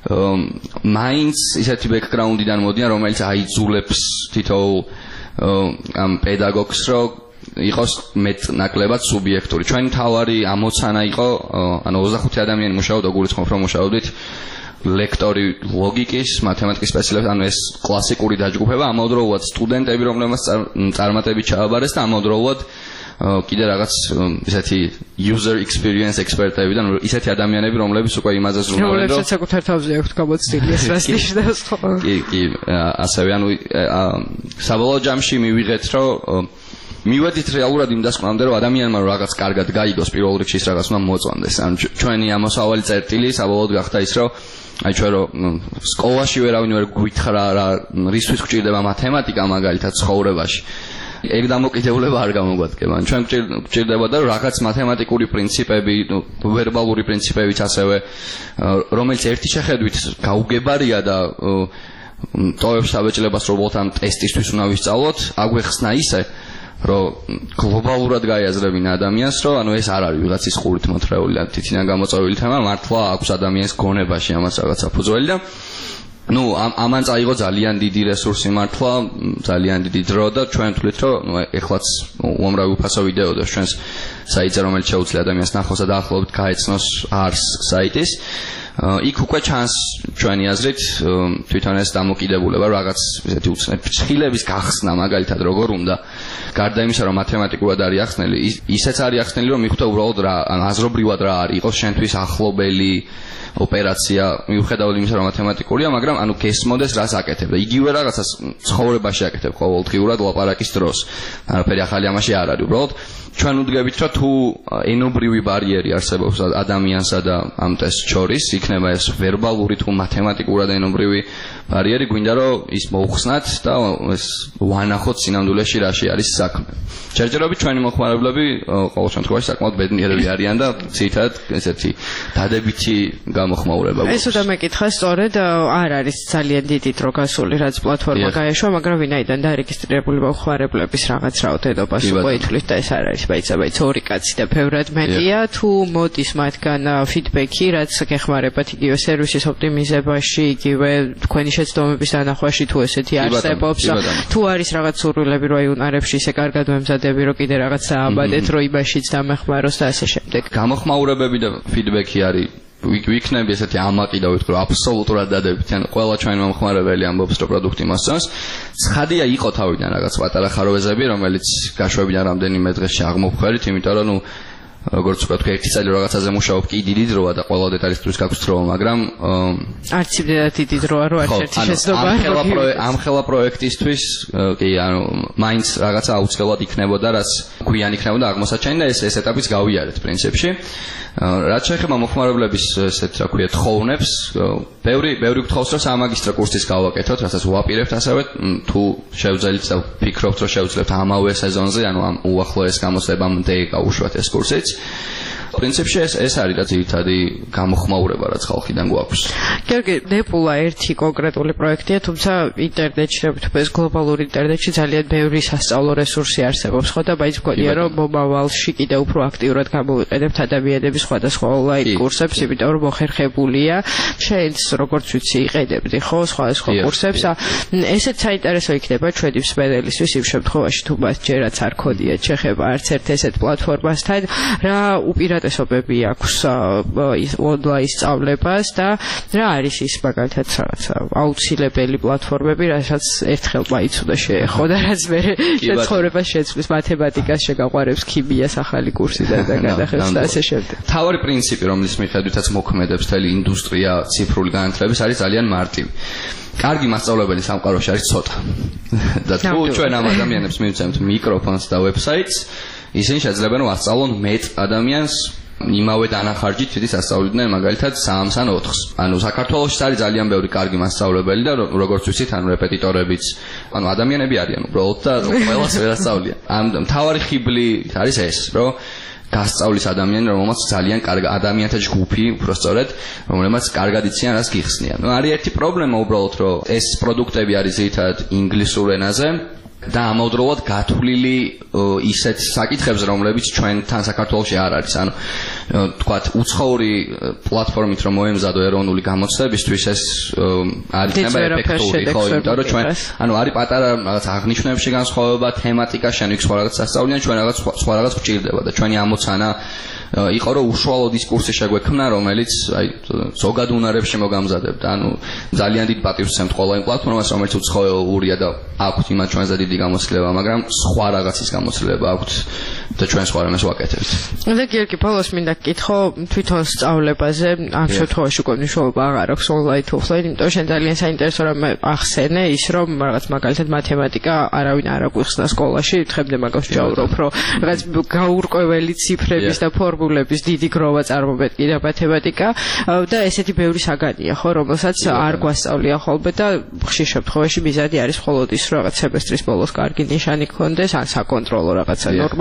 მაინც ისეთი ბექგრაუნდიდან მოდიან, რომელიც აიძულებს თითოეულ ამ პედაგოგს, რომ იყოს მეტნაკლებად სუბიექტური. ჩვენი თავარი ამოცანა იყო, ანუ 25 ადამიანი მუშაობდა, გულისხმობ რომ მუშაობდით ლექტორი ლოგიკის, მათემატიკის სპეციალისტი, ანუ ეს კლასიკური დაჯგუფება, ამავდროულად სტუდენტები, რომლებმაც წარმატებით ჩააბარეს და ამავდროულად კიდე რაღაც ისეთი user experience ექსპერტები და ისეთი ადამიანები, რომლებიც უკვე იმაზე ზრუნავენ, რომ რომლებსაც საკუთარ თავზე აქვთ გამოცდილი, ეს რას ნიშნავს ხო? კი, ასევე ანუ საბოლოო ჯამში მივიღეთ, რომ მივედით რეალურად იმ დასკვნამდე, რომ ადამიანმა რაღაც კარგად გაიგოს, პირველ რიგში ის რაღაც უნდა მოწონდეს. ანუ ჩვენი ამოსავალი წერტილი საბოლოოდ გახდა ის, რომ აი ჩვენ რომ სკოლაში ვერავინ ვერ გვითხრა რა რისთვის გვჭირდება მათემატიკა მაგალითად ცხოვრებაში. ეგ დამოკიდებულება არ გამოგვადგება. ჩვენ გვჭირდებოდა რაღაც მათემატიკური პრინციპები, ვერბალური პრინციპებიც ასევე, რომელიც ერთი შეხედვით გაუგებარია და ტოვებს საბეჭდილებას, რომ უბრალოდ ამ ტესტისთვის უნდა ვისწავლოთ, აგვეხსნა ისე, რომ გლობალურად გაიაზრებინა ადამიანს, რომ ანუ ეს არ არის ვიღაცის ხურით მოთრეული და თითიდან გამოწვეული თემა, მართლა აქვს ადამიანის გონებაში ამას რაღაცა ფუძველი და ну ამან წაიღო ძალიან დიდი რესურსი მართლა, ძალიან დიდი დრო და ჩვენ ვთვლით, რომ ეხლაც უამრავი უფასო ვიდეო და ჩვენს საიტზე, რომელიც შეუძლია ადამიანს ნახოს და დაახლოებით გაეცნოს არს საიტის. იქ უკვე ჩანს ჩვენი აზრით თვითონ ეს დამოკიდებულება რაღაც ესეთი ფრთხილების გახსნა მაგალითად როგორ უნდა გარდა იმისა რომ მათემატიკურად არის ახსნელი ისეც არის ახსნელი რომ მიხვდა უბრალოდ რა აზრობრივად რა არის იყოს შენთვის ახლობელი ოპერაცია მიუხედავად იმისა რომ მათემატიკურია მაგრამ ანუ გესმოდეს რას აკეთებ და იგივე რაღაცას ცხოვრებაში აკეთებ ყოველდღიურად ლაპარაკის დროს არაფერი ახალი ამაში არ არის უბრალოდ ჩვენ უდგებით რომ თუ ენობრივი ბარიერი არსებობს ადამიანსა და ამ ტესტს შორის იქნება ეს ვერბალური თუ მათემატიკურად ენობრივი ბარიერი გვინდა რომ ის მოუხსნათ და ეს ვანახოთ სინამდვილეში რაში არის საქმე ჯერჯერობით ჩვენი მოხმარებლები ყოველ შემთხვევაში საკმაოდ ბედნიერები არიან და ცითად ესეთი დადებითი გამოხმაურება ეს უნდა მეკითხა სწორედ არ არის ძალიან დიდი დრო გასული რაც პლატფორმა გაეშვა მაგრამ ვინაიდან დარეგისტრირებული მოხმარებლების რაღაც რაოდენობას უკვე ითვლით და ეს არ არის ბაიც ორი კაცი და ბევრად მეტია თუ მოდის მათგან ფიდბექი რაც გეხმარებათ იგივე სერვისის ოპტიმიზებაში იგივე თქვენი შეცდომების დანახვაში თუ ესეთი არსებობს თუ არის რაღაც სურვილები რომ აიუნარებში ისე კარგად მემზადები რომ კიდე რაღაც დააბადეთ რომ იმაშიც დამეხმაროს და ასე შემდეგ გამოხმაურებები და ფიდბექი არის ვიქნები ესეთი ამაყი და ვიტყვი აბსოლუტურად დადებითი ან ყველა ჩვენი მომხმარებელი ამბობს რომ პროდუქტი მოსწონს ცხადია იყო თავიდან რაღაც პატარა ხაროვეზები რომელიც გაშვებიდან რამდენიმე დღეში აღმოფხვრით იმიტომ რომ ნუ როგორც ვთქვი ერთი წელი რაღაცაზე მუშაობ კი დიდი დროა და ყველა დეტალისტვის გაგსწროვა მაგრამ არც იმდენად დიდი დროა რომ არც ერთი შეცდომა ამ ხელა პროექტისთვის კი ანუ მაინც რაღაცა აუცილებლად იქნებოდა რაც გვიან იქნებოდა აღმოსაჩენი და ეს ეტაპიც გავიარეთ პრინციპში რაც შეეხება მოხმარებლების ესეთ რა ქვია თხოვნებს ბევრი გთხოვს რომ სამაგისტრო კურსის გავაკეთოთ რასაც ვუაპირებთ ასევე თუ შევძელით და ფიქრობთ რომ შევძლებთ ამავე სეზონზე ანუ ამ უახლოეს გამოსლებამდე გაუშვათ ეს კურსიც პრინციპში ეს არის რა ძირითადი გამოხმაურება რაც ხალხიდან გვაქვს. გიორგი, ნეპულა ერთი კონკრეტული პროექტია, თუმცა ინტერნეტში, ეს გლობალურ ინტერნეტში ძალიან ბევრი სასწავლო რესურსი არსებობს, ხო და მაინც მგონია რომ მომავალში კიდევ უფრო აქტიურად გამოვიყენებთ ადამიანების სხვადასხვა ონლაინ კურსებს, იმიტომ რომ მოხერხებულია, შეენს როგორც ვიცი იყენებდი, ხო, სხვადასხვა კურსებს. ესეც საინტერესო იქნება ჩვენი მსმენელისთვის იმ შემთხვევაში თუ მას ჯერაც არ ქონიათ შეხება არც ერთ ესეთ პლატფორმასთან, რა უპირატესობები აქვს ონლაინ სწავლებას და რა არის ის მაგალითად რაღაცა აუცილებელი პლატფორმები, რასაც ერთხელ მაინც უნდა შეეხო და რაც მე შეცხოვრებას შეცვლის მათემატიკას შეგაყვარებს ქიმიას ახალი კურსი და გადახევს და ასე შემდეგ. თავი პრინციპი, რომლის მიხედვითაც მოქმედებს მთელი ინდუსტრია ციფრული განათლების არის ძალიან მარტივი. კარგი მასწავლებელი სამყაროში არის ცოტა. და თუ ჩვენ ამ ადამიანებს მივცემთ მიკროფონს და ვებსაიტს, ისინი შეიძლება რომ ასწავლონ მეტ ადამიანს იმავე დანახარჯით თვითონ ასწავლიდნენ მაგალითად 3-ს ან 4-ს. ანუ საქართველოში არის ძალიან ბევრი კარგი მასწავლებელი და როგორც ვიცით, ანუ რეპეტიტორებიც, ანუ ადამიანები არიან უბრალოდ და ყველას ვერ ასწავლიან. ამ მთავარი ხიბლი არის ეს, რომ გასწავლის ადამიანი, რომელმაც ძალიან კარგი ადამიანთა ჯგუფი, უბრალოდ, რომელმაც კარგად იციან რას გიხსნიან. ნუ არის ერთი პრობლემა უბრალოდ, რომ ეს პროდუქტები არის ძირითადად ინგლისურ ენაზე და ამავდროულად გათვლილი ისეთ საკითხებზე, რომლებიც ჩვენთან საქართველოში არ არის. ანუ თქვათ, უცხოური პლატფორმით რომ მოემზადო ეროვნული გამოცდებისთვის ეს არის ნება ეფექტური, ხო, იმიტომ რომ ჩვენ ანუ არის პატარა რაღაც აღნიშვნებში განსხვავება, თემატიკაში, ანუ იქ სხვა რაღაც ასწავლიან, ჩვენ რაღაც სხვა რაღაც გვჭირდება და ჩვენი ამოცანა იყო რომ უშუალო დისკურსი შეგვექმნა, რომელიც აი ზოგად უნარებში მოგამზადებდა. ანუ ძალიან დიდ პატივს ვცემთ ყველა იმ პლატფორმას, რომელიც უცხოურია და აქვთ იმათ ჩვენზე დიდი გამოცდილება, მაგრამ სხვა რაღაცის გამოცდილება აქვთ და ჩვენ სხვა რამეს ვაკეთებთ. და გიორგი, ბოლოს მინდა გკითხო თვითონ სწავლებაზე, ამ შემთხვევაში უკვე მნიშვნელობა აღარ აქვს ონლაინ თუ ოფლაინ, იმიტომ შენ ძალიან საინტერესო რამ ახსენე ის, რომ რაღაც მაგალითად მათემატიკა არავინ არ აგვიხსნა სკოლაში, დღემდე მაგას ვჯავრობ, რომ რაღაც გაურკვეველი ციფრების და ფორმულების დიდი გროვა წარმომედგინა მათემატიკა და ესეთი ბევრი საგანია, ხო, რომელსაც არ გვასწავლია ხოლმე და ხშირ შემთხვევაში მიზანი არის მხოლოდ ის, რომ რაღაც სემესტრის ბოლოს კარგი ნიშანი გქონდეს, ან საკონტროლო რაღაცა ნორმალურად და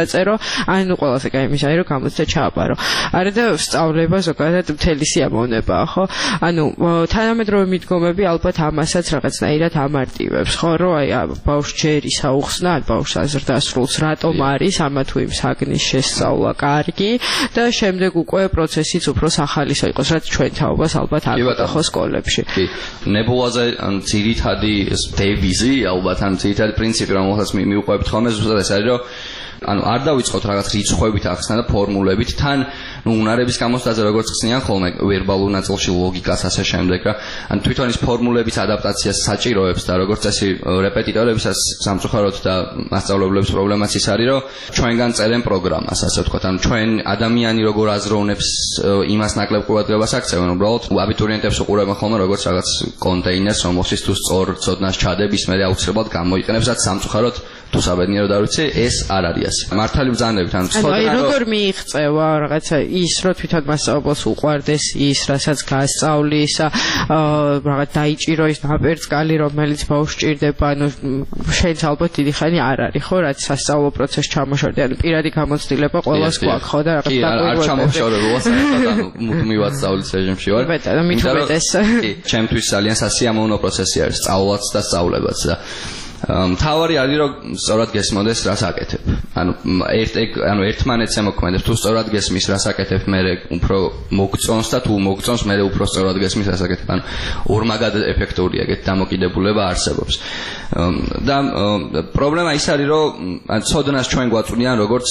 დაწერო, ანუ ყველაზე კაი იმისაა, რომ გამოცდა ჩააბარო. არა და სწავლება ზოგადად მთელი სიამოვნებაა, ხო? ანუ თანამედროვე მიდგომები ალბათ ამასაც რაღაცნაირად ამარტივებს, ხო, რომ აი ბავშვს ჯერი საუხსნა, ან ბავშვს აზრდასრულს რატომ არის ამა თუ იმ საგნის შესწავლა კარგი და შემდეგ უკვე პროცესიც უფრო სახალისო იყოს, რაც ჩვენ თაობას ალბათ აგვაქვს ხო სკოლებში. კი, ნებულაზე ძირითადი დევიზი, ალბათ ან ძირითადი პრინციპი, რომელსაც მივყვებით ხოლმე, ზუსტად ეს არის, რომ ანუ არ დავიწყოთ რაღაც რიცხვებით ახსნა და ფორმულებით, თან უნარების გამოსვლაზე როგორც ხსნიან ხოლმე ვერბალურ ნაწილში ლოგიკას ასე შემდეგ რა. ან თვითონ ის ფორმულების ადაპტაციას საჭიროებს და როგორც წესი რეპეტიტორებისაც სამწუხაროდ და მასწავლებლების პრობლემაც ის არის, რომ ჩვენგან წერენ პროგრამას, ასე ვთქვათ, ანუ ჩვენ ადამიანი როგორ აზროვნებს იმას ნაკლებ ყურადღებას აქცევენ, უბრალოდ აბიტურიენტებს უყურებენ ხოლმე როგორც რაღაც კონტეინერს, რომელშიც თუ სწორ ცოდნას ჩადების, მე აუცილებლად გამოიყენებს, რაც სამწუხაროდ თუ საბედნიეროდ არ ვიცი, ეს არ არის ასე. მართალი ბრძანებით, ანუ აი როგორ მიიღწევა რაღაცა ის, რომ თვითონ მასწავლებელს უყვარდეს ის, რასაც გაასწავლის, რაღაც დაიჭირო ის ნაპერწკალი, რომელიც ბავშვს ჭირდება, ანუ შენც ალბათ დიდი ხანი არ არის, ხო, რაც სასწავლო პროცესში ჩამოშორდი, ანუ პირადი გამოცდილება ყველას გვაქვს, ხო და რაღაც არ ჩამოშორებულა საერთოდ, ანუ მუდმივად სწავლის რეჟიმში ვარ. მეტად, მithumetes. კი, ჩემთვის ძალიან სასიამოვნო პროცესი არის, სწავლაც და სწავლებაც და მთავარი არის რომ სწორად გესმოდეს რას აკეთებ. ანუ ერთმანეთს ემოქმედებს, თუ სწორად გესმის რას აკეთებ, მე უფრო მოგწონს და თუ მოგწონს მე უფრო სწორად გესმის რას აკეთებ. ანუ ორმაგად ეფექტურია ეგეთ დამოკიდებულება არსებობს. და პრობლემა ის არის რომ ცოდნას ჩვენ გვაწვდიან როგორც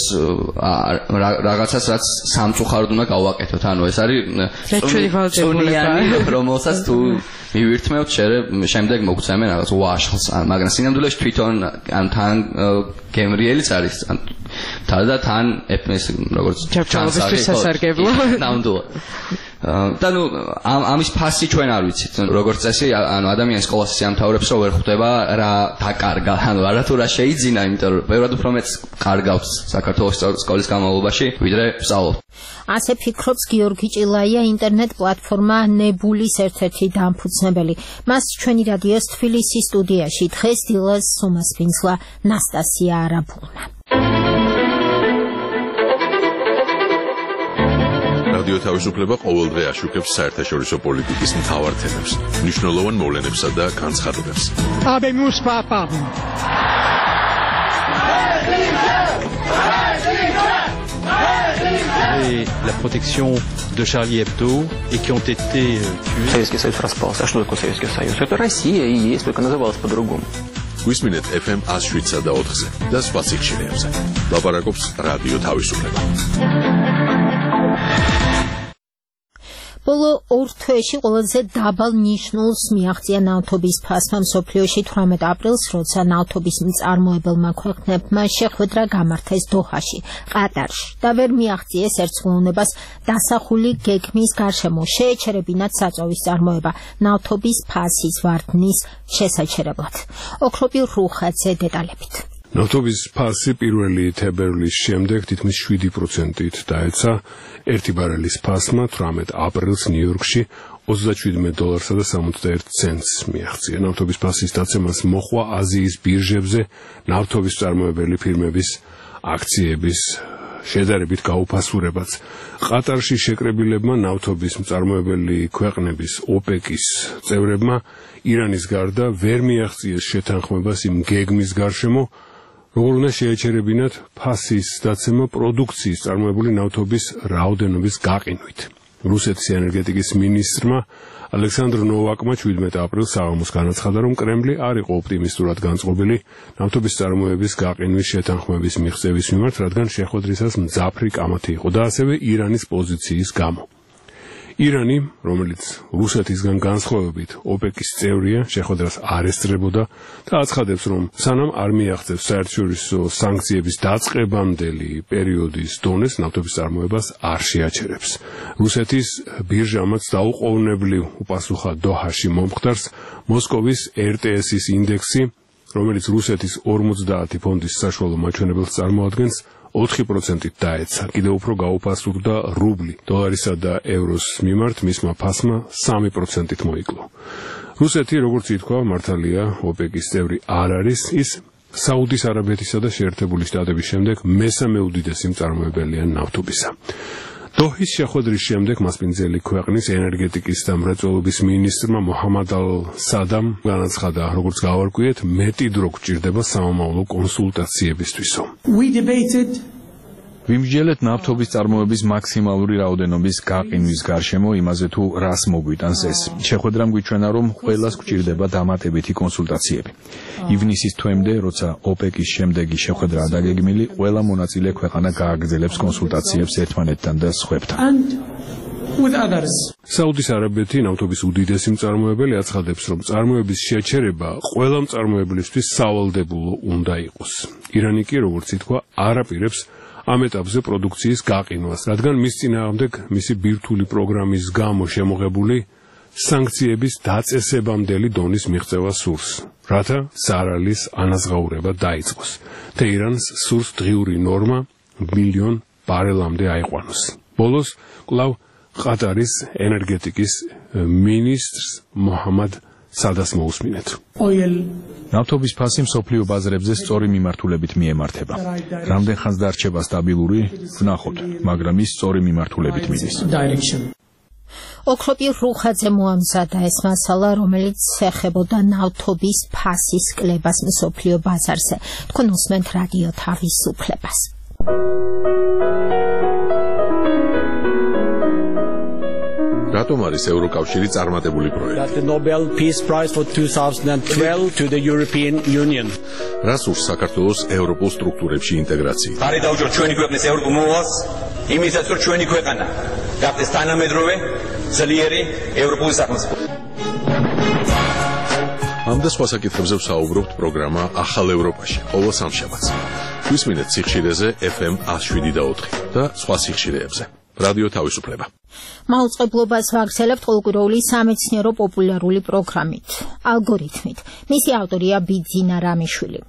რაღაცას რაც სამწუხაროდ უნდა გავაკეთოთ. ანუ ეს არის წვნიანი რომელსაც თუ მივირთმევთ შემდეგ მოგცემენ რაღაც ვაშლს, მაგრამ სინამდვილეში თვითონ ან თან გემრიელიც არის თან და თან ეს როგორც ჩავჭალობისთვის სასარგებლო ნამდვილად. და ნუ ამის ფასი ჩვენ არ ვიცით. როგორც წესი, ანუ ადამიანის სკოლას შეამთავრებს, რომ ვერ ხვდება რა დაკარგა, ანუ არათუ რა შეიძინა, იმიტომ რომ ბევრად უფრო მეც კარგავს საქართველოს სკოლის განმავლობაში, ვიდრე ვსწავლობ. ასე ფიქრობს გიორგი ჭილაია, ინტერნეტ პლატფორმა ნებულის ერთ-ერთი დამფუძნებელი. მას ჩვენი რადიოს თბილისის სტუდიაში დღეს დილას უმასპინძლა ნასტასია არაბულნა. რადიო თავისუფლება ყოველდღე აშუქებს საერთაშორისო პოლიტიკის მთავარ თემებს, მნიშვნელოვან მოვლენებსა და განცხადებებს. La protection de Charlie Hebdo et qui ont été tués. Советский Союз распался. А что такое Советский Союз? Это Россия и есть, только называлась по-другому. გვისმინეთ FM 107 და 4-ზე და სხვა სიჩქარეებზე. ლაპარაკობს რადიო თავისუფლება. ბოლო ორ თვეში ყველაზე დაბალ ნიშნულს მიაღწია ნავთობის ფასმა მსოფლიოში 18 აპრილს, როცა ნავთობის მწარმოებელმა ქვეყნებმა შეხვედრა გამართეს დოჰაში, ყატარში და ვერ მიაღწიეს ერთხმულნებას დასახული გეგმის გარშემო შეეჩერებინათ საწვავის წარმოება ნავთობის ფასის ვარდნის შესაჩერებლად. ოქროპი რუხაძე დეტალებით. ნავთობის ფასი პირველი თებერვლის შემდეგ თითქმის 7%-ით დაეცა ერთი ბარელის ფასმა 18 აპრილს ნიუ-იორკში $37.61 მიაღწია. ნავთობის ფასის დაცემას მოჰყვა აზიის ბირჟებზე ნავთობის მწარმოებელი ფირმების აქციების შედარებით გაუფასურებაც. ყატარში შეკრებილებმა ნავთობის მწარმოებელი ქვეყნების ოპეკის წევრებმა ირანის გარდა ვერ მიაღწიეს შეთანხმებას იმ გეგმის გარშემო, როგორ უნდა შეეჩერებინათ ფასის დაცემა პროდუქციის წარმოებული ნავთობის რაოდენობის გაყინვით. რუსეთის ენერგეტიკის მინისტრმა ალექსანდრ ნოვაკმა 17 აპრილს საღამოს განაცხადა, რომ კრემლი არ იყო ოპტიმისტურად განწყობილი ნავთობის წარმოების გაყინვის შეთანხმების მიღწევის მიმართ, რადგან შეხვედრისას მძაფრი კამათი იყო და ასევე ირანის პოზიციის გამო. ირანი, რომელიც რუსეთისგან განსხვავებით ოპეკის წევრია, შეხვედრას არ ესწრებოდა და აცხადებს, რომ სანამ არ მიაღწევს საერთაშორისო სანქციების დაწყებამდელი პერიოდის დონეს ნავთობის წარმოებას არ შეაჩერებს. რუსეთის ბირჟამაც დაუყოვნებლივ უპასუხა დოჰაში მომხდარს მოსკოვის RTS-ის ინდექსი, რომელიც რუსეთის 50 ფონდის საშუალო მაჩვენებელს წარმოადგენს, 4%-ით დაეცა. კიდევ უფრო გაუფასურდა რუბლი. დოლარისა და ევროს მიმართ მისმა ფასმა 3%-ით მოიკლო. რუსეთი, როგორც ითქვა, მართალია ოპეკის წევრი არ არის, ის საუდის არაბეთისა და შეერთებული შტატების შემდეგ მესამე უდიდესი მწარმოებელია ნავთობისა. დოჰის შეხვედრის შემდეგ მასპინძელი ქვეყნის ენერგეტიკის და მრეწველობის მინისტრმა მოჰამად ალ-სადამ განაცხადა, როგორც გავარკვიეთ, მეტი დრო გჭირდება სამომავლო კონსულტაციებისთვისო. ვიმსჯელეთ ნავთობის წარმოების მაქსიმალური რაოდენობის გაყინვის გარშემო იმაზე თუ რას მოგვიტანს ეს. შეხვედრამ გვიჩვენა, რომ ყველას გვჭირდება დამატებითი კონსულტაციები. ივნისის თვემდე, როცა ოპეკის შემდეგი შეხვედრაა დაგეგმილი, ყველა მონაწილე ქვეყანა გააგრძელებს კონსულტაციებს ერთმანეთთან და სხვებთან. საუდის არაბეთი, ნავთობის უდიდესი მწარმოებელი, აცხადებს, რომ წარმოების შეჩერება ყველა მწარმოებლისთვის სავალდებულო უნდა იყოს. ირანი კი, როგორც ითქვა, არ აპირებს ამ ეტაპზე პროდუქციის გაყინვას, რადგან მის წინააღმდეგ მისი ბირთვული პროგრამის გამო შემოღებული სანქციების დაწესებამდელი დონის მიღწევა სურს, რათა სარალის ანაზღაურება დაიწყოს. თეირანს სურს დღიური ნორმა 1 მილიონ ბარელამდე აიყვანოს. ბოლოს კვლავ ყატარის ენერგეტიკის მინისტრს მოჰამად სადას მოусმინეთ. ნავთობის ფასი მსოფლიო ბაზრებზე სწორი მიმართულებით მიემართება. რამდენ ხანს დარჩება სტაბილური, ვნახოთ, მაგრამ ის სწორი მიმართულებით მიდის. ოქროპი რუხაძე მოამზადა ეს მასალა, რომელიც ეხებოდა ნავთობის ფასის კლებას მსოფლიო ბაზარზე. თქვენ უსმენთ რადიო თავისუფლებას. რატომ არის ევროკავშირი წარმატებული პროექტი? The Nobel Peace Prize for 2012 to the European Union. რას ურს საქართველოს ევროპულ სტრუქტურებში ინტეგრაცია? არი დაუჭიროთ ჩვენი ქვეყნის ევროპულ მოვალს, იმისაც რომ ჩვენი ქვეყანა გახდეს თანამედროვე, ძლიერი ევროპული სახელმწიფო. ამ და სხვა საკითხებზე ვსაუბრობთ პროგრამა ახალ ევროპაში, ყოველ სამშაბათს. გვისმინეთ სიხშირეზე FM 107.4 და სხვა სიხშირეებზე. რადიო თავისუფლება. მაუწყებლობას ვაგრძელებთ ყოველკვირეული სამეცნიერო პოპულარული პროგრამით, ალგორითმით. მისი ავტორია ბიძინა რამიშვილი.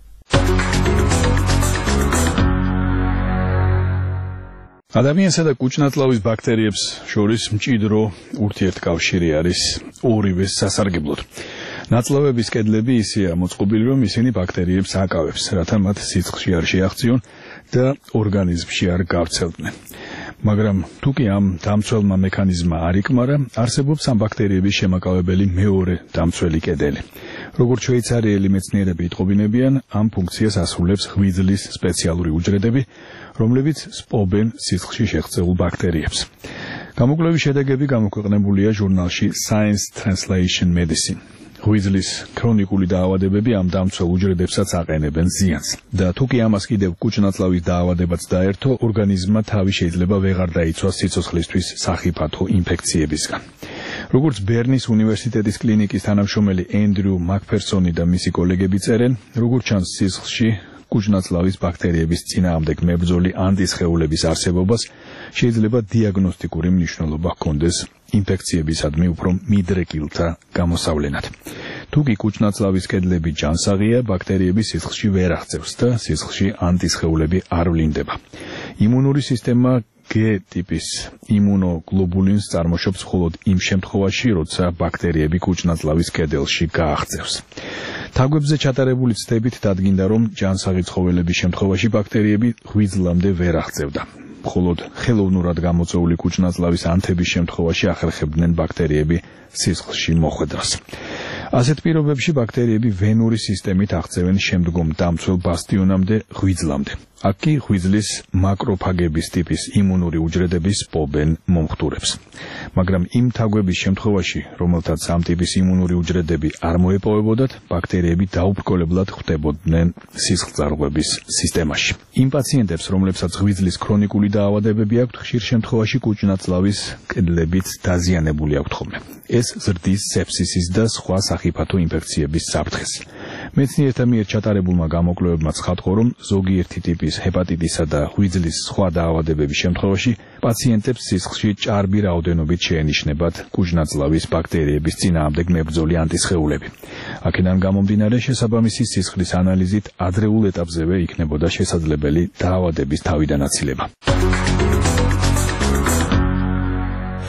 ადამიანსა და კუჭნაწლავის ბაქტერიებს შორის მჭიდრო ურთიერთკავშირი არის ორივეს სასარგებლოდ. ნაწლავების კედლები ისეა მოწყობილი, რომ ისინი ბაქტერიებს აკავებს, რათა მათ სიცხში არ შეაღწიონ და ორგანიზმში არ გავრცელდნენ. მაგრამ თუ კი ამ დამცველმა მექანიზმმა არ იკმარა, არსებობს ამ ბაქტერიების შემაკავებელი მეორე დამცველი კედელი. როგორც შვეიცარიელი მეცნიერები იტყობინებიან, ამ ფუნქციას ასრულებს ღვიძლის სპეციალური უჯრედები, რომლებიც სპობენ სიცხში შეღწეულ ბაქტერიებს. გამოკვლევის შედეგები გამოქვეყნებულია ჟურნალში Science Translation Medicine. ღვიძლის ქრონიკული დაავადებები ამ დამცველ უჯრედებსაც აყენებენ ზიანს და თუ კი ამას კიდევ კუჭნაწლავის დაავადებაც დაერთო, ორგანიზმმა თავი შეიძლება ვეღარ დაიცვას სიცოცხლისთვის სახიფათო ინფექციებისგან. როგორც ბერნის უნივერსიტეტის კლინიკის თანამშრომელი ენდრიუ მაკფერსონი და მისი კოლეგები წერენ, როგორც ჩანს სისხლში კუჭნაწლავის ბაქტერიების წინააღმდეგ მებრძოლი ანტისხეულების არსებობას შეიძლება დიაგნოსტიკური მნიშვნელობა ჰქონდეს ინფექციებისადმი უფრო მიდრეკილთა გამოსავლენად. თუ კი კუჭნაწლავის კედლები ჯანსაღია, ბაქტერიები სისხლში ვერ აღწევს და სისხლში ანტისხეულები არ ვლინდება. იმუნური სისტემა G ტიპის იმუნოგლობულინს წარმოშობს მხოლოდ იმ შემთხვევაში, როცა ბაქტერიები კუჭნაწლავის კედელში გააღწევს. თაგვებზე ჩატარებული ცდებით დადგინდა, რომ ჯანსაღი ცხოველების შემთხვევაში ბაქტერიები ღვიძლამდე ვერ აღწევდა. მხოლოდ ხელოვნურად გამოწვეული კუჭნაწლავის ანთების შემთხვევაში ახერხებდნენ ბაქტერიები სისხლში მოხვედრას. ასეთ პირობებში ბაქტერიები ვენური სისტემით აღწევენ შემდგომ დამცველ ბასტიონამდე ღვიძლამდე. აქ კი ღვიძლის მაკროფაგების ტიპის იმუნური უჯრედები სპობენ მომხდურებს. მაგრამ იმ თაგვების შემთხვევაში, რომელთაც ამ ტიპის იმუნური უჯრედები არ მოეპოვებოდათ, ბაქტერიები დაუბრკოლებლად ხვდებოდნენ სისხლძარღვების სისტემაში. იმ პაციენტებს, რომლებსაც ღვიძლის ქრონიკული დაავადებები აქვთ, ხშირ შემთხვევაში კუჭნაწლავის კედლებიც დაზიანებული აქვთ ხოლმე. ეს ზრდის, სეფსისის და სხვა სახიფათო ინფექციების საფრთხეს. მეცნიერთა მიერ ჩატარებულმა გამოკვლევებმა ცხადყო, რომ ზოგიერთი ტიპის ჰეპატიტისა და ღვიძლის სხვა დაავადებების შემთხვევაში პაციენტებს სისხლში ჭარბი რაოდენობით შეენიშნებათ კუჭნაწლავის ბაქტერიების წინააღმდეგ მებრძოლი ანტისხეულები. აქედან გამომდინარე, შესაბამისი სისხლის ანალიზით ადრეულ ეტაპზევე იქნებოდა შესაძლებელი დაავადების თავიდანაცილება.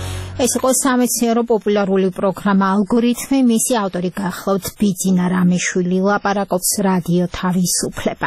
ეს იყო სამეცნიერო პოპულარული პროგრამა ალგორითმი, მისი ავტორი გახლავთ ბიძინა რამიშვილი, ლაპარაკობს რადიო თავისუფლება.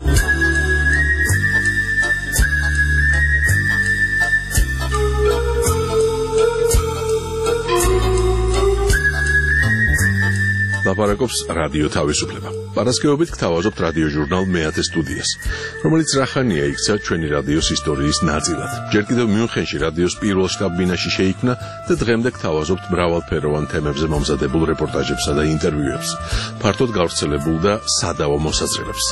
ლაპარაკობს რადიო თავისუფლება. პარასკევობით გთავაზობთ რადიო ჟურნალ მეათე სტუდიას, რომელიც რახანია იქცა ჩვენი რადიოს ისტორიის ნაწილად. ჯერ კიდევ მიუნხენში რადიოს პირველ შტაბ-ბინაში შეიქმნა და დღემდე გთავაზობთ მრავალფეროვან თემებზე მომზადებულ რეპორტაჟებსა და ინტერვიუებს, ფართოდ გავრცელებულ და სადავო მოსაზრებებს.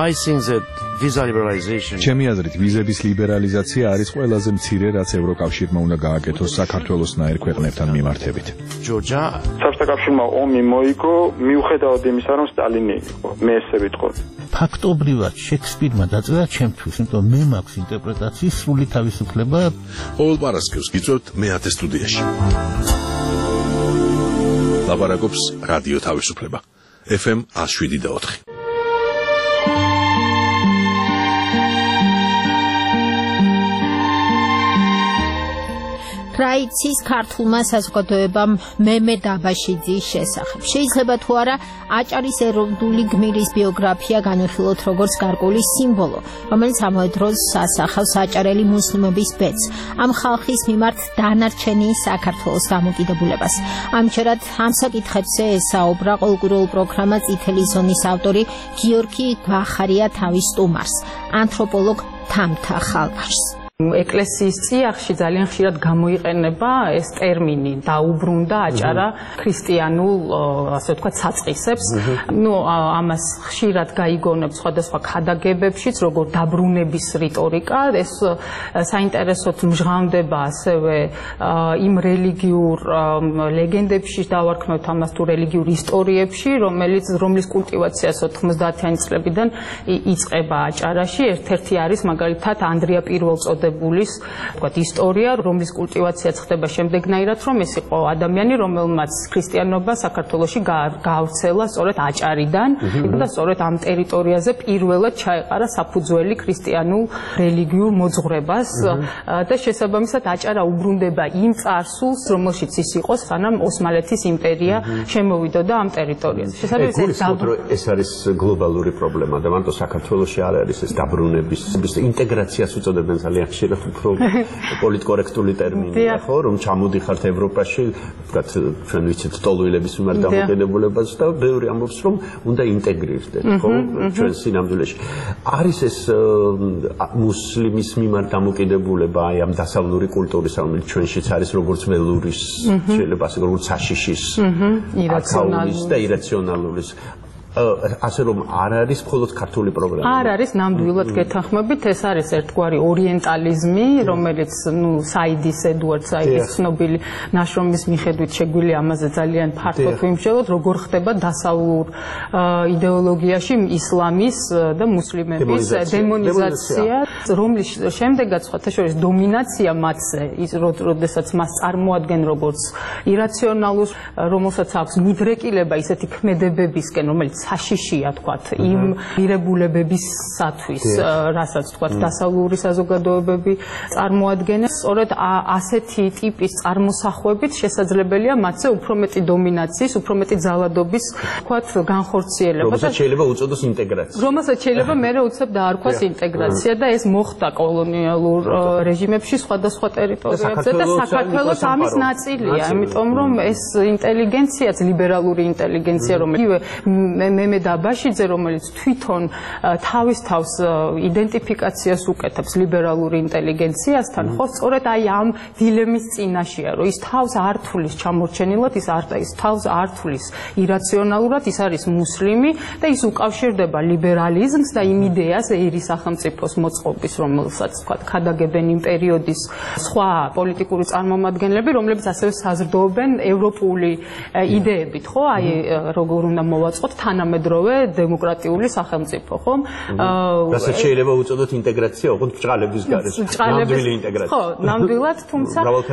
ჩემი აზრით, ვიზების ლიბერალიზაცია არის ყველაზე მცირე, რაც ევროკავშირმა უნდა გააკეთოს საქართველოსნაირ ქვეყნებთან მიმართებით. საბჭოთა კავშირმა ომი მოიგო, მიუხედავად იმისა, რომ სტალინი იყო, მე ესე ვიტყოდი. ფაქტობრივად შექსპირმა დაწერა ჩემთვის, იმიტომ მე მაქვს ინტერპრეტაციის სრული თავისუფლება. ყოველ პარასკევს გიწევთ მეათე სტუდიაში. ლაპარაკობს რადიო თავისუფლება. FM 107.4. რაიცის ქართულმა საზოგადოებამ მემე დაბაშიძის შესახებ. შეიძლება თუ არა აჭარის ეროვნული გმირის ბიოგრაფია განვიხილოთ როგორც გარკვეული სიმბოლო, რომელიც ამავე დროს ასახავს აჭარელი მუსლიმების ბედს, ამ ხალხის მიმართ დანარჩენი საქართველოს დამოკიდებულებას. ამჯერად ამ საკითხებზე ესაუბრა ყოველკვირეულ პროგრამა წითელი ზონის ავტორი გიორგი გვახარია თავის სტუმარს, ანთროპოლოგ თამთა ხალვაშს. ეკლესიის წიაღში ძალიან ხშირად გამოიყენება ეს ტერმინი დაუბრუნდა აჭარა ქრისტიანულ, ასე ვთქვათ, საწყისებს. ამას ხშირად გაიგონებს სხვადასხვა ქადაგებებშიც, როგორ დაბრუნების რიტორიკა. ეს საინტერესოდ მჟღავდება ასევე იმ რელიგიურ ლეგენდებში, დავარქმევთ ამას თუ რელიგიურ ისტორიებში, რომლის კულტივაციას 90-იანი წლებიდან იწყება აჭარაში. ერთ-ერთი არის მაგალითად ანდრია პირველწოდების ვთქვათ, ისტორია, რომლის კულტივაციაც ხდება შემდეგნაირად, რომ ეს იყო ადამიანი, რომელმაც ქრისტიანობა საქართველოში გაავრცელა სწორედ აჭარიდან და სწორედ ამ ტერიტორიაზე პირველად ჩაეყარა საფუძველი ქრისტიანულ რელიგიურ მოძღვრებას და შესაბამისად აჭარა უბრუნდება იმ წარსულს, რომელშიც ის იყო, სანამ ოსმალეთის იმპერია შემოვიდოდა ამ ტერიტორიაზე. ეს არის გლობალური პრობლემა და მარტო საქართველოში არ არის ეს დაბრუნების ინტეგრაციას უწოდებენ ძალიან ხშირად უფრო პოლიტკორექტული ტერმინია, ხო, რომ ჩამოდიხართ ევროპაში, ვთქვათ, ჩვენ ვიცით ტოლვილების მიმართ დამოკიდებულებას და ბევრი ამბობს, რომ უნდა ინტეგრირდეთ, ხო, ჩვენ სინამდვილეში. არის ეს მუსლიმის მიმართ დამოკიდებულება აი ამ დასავლური კულტურის, რომელიც ჩვენშიც არის როგორც ველურის, შეიძლება ასე როგორც საშიშის, ირაციონალის და ირაციონალურის. ასე რომ არ არის მხოლოდ ქართული პროგრამა. არ არის, ნამდვილად გეთანხმებით, ეს არის ერთგვარი ორიენტალიზმი, რომელიც, საიდის ედუარდ საიდის ცნობილი ნაშრომის მიხედვით შეგვიძლია ამაზე ძალიან ფართოდ ვიმსჯელოთ, როგორ ხდება დასავლურ იდეოლოგიაში ისლამის და მუსლიმების დემონიზაცია, რომლის შემდეგაც სხვათა შორის დომინაცია მათზე, როდესაც მას წარმოადგენენ როგორც ირაციონალურს, რომელსაც აქვს მიდრეკილება ისეთი ქმედებებისკენ, რომელიც საშიშია, თქვათ, იმ მირებულებებისათვის, რასაც, თქვათ, დასავლური საზოგადოებები წარმოადგენენ. სწორედ ასეთი ტიპის წარმოსახვებით შესაძლებელია მათზე უფრო მეტი დომინაციის, უფრო მეტი ძალადობის, თქვათ, განხორციელება. რომელსაც შეიძლება უწოდოს ინტეგრაცია. რომელსაც შეიძლება მერე უცებ დაარქვას ინტეგრაცია და ეს მოხდა კოლონიალურ რეჟიმებში სხვადასხვა ტერიტორიებზე და საქართველოს ამის ნაწილია, იმიტომ რომ ეს ინტელიგენციაც ლიბერალური ინტელიგენცია, რომელიც მემე დაბაშიძე, რომელიც თვითონ თავის თავს იდენტიფიკაციას უკეთებს ლიბერალური ინტელიგენციასთან, ხო, სწორედ აი ამ დილემის წინაშეა, რომ ის თავს არ თulis ჩამორჩენილად, ის თავს არ თulis ირაციონალურად, ის არის მუსლიმი და ის უკავშირდება ლიბერალიზმს და იმ იდეას ეირი სახელმწიფოს მოწყობის, რომელსაც თქვათ, ქადაგებენ იმ პერიოდის სხვა პოლიტიკური წარმომადგენლები, რომლებიც ასევე საზრდოობენ ევროპული იდეებით, ხო, აი როგორ უნდა მოვაწყოთ თან თანამედროვე დემოკრატიული სახელმწიფო, ხომ? რასაც შეიძლება უწოდოთ ინტეგრაცია, ოღონდ ბრჭყალების გარეშე. ნამდვილი ინტეგრაცია. ხო, ნამდვილად, თუმცა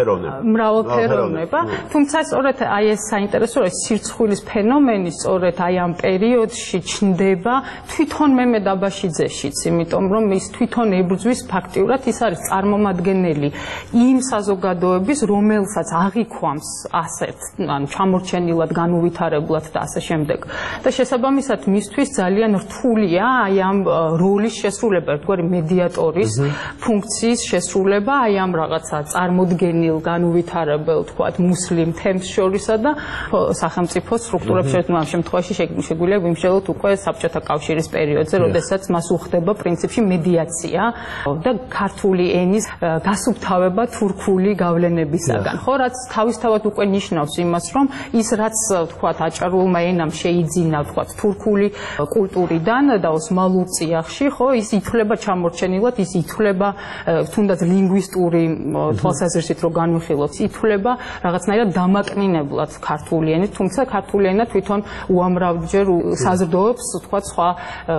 მრავალფეროვნება. თუმცა სწორედ აი ეს საინტერესოა, სირცხვილის ფენომენი სწორედ აი ამ პერიოდში ჩნდება თვითონ მემედ აბაშიძეშიც, იმიტომ რომ ის თვითონ ებრძვის ფაქტიურად ის არის წარმომადგენელი იმ საზოგადოების, რომელსაც აღიქვამს ასეთ, ანუ ჩამორჩენილად, განუვითარებლად და ასე შემდეგ. და შესაბამისად მისთვის ძალიან რთულია აი ამ როლის შესრულება, ერთგვარი მედიატორის ფუნქციის შესრულება აი ამ რაღაცა წარმოდგენილ, განუვითარებელ, თქვათ, მუსლიმ თემს შორისა და სახელმწიფო სტრუქტურებს შორის, ამ შემთხვევაში შეგვიძლია ვიმსჯელოთ უკვე საბჭოთა კავშირის პერიოდზე, როდესაც მას უხდება პრინციპში მედიაცია და ქართული ენის გასუფთავება თურქული გავლენებისაგან. ხო, რაც თავისთავად უკვე ნიშნავს იმას, რომ ის რაც თქვათ აჭარულმა ენამ შეიძინა თქვათ თურქული კულტურიდან და ოსმალურ წიაღში, ხო, ის ითვლება ჩამორჩენილად, ის ითვლება თუნდაც ლინგვისტური თვალსაზრისით რო განვიხილოთ, ითვლება რაღაცნაირად დამაკნინებლად ქართული ენით, თუმცა ქართული ენა თვითონ უამრავჯერ საზრდოობს, თქვათ, სხვა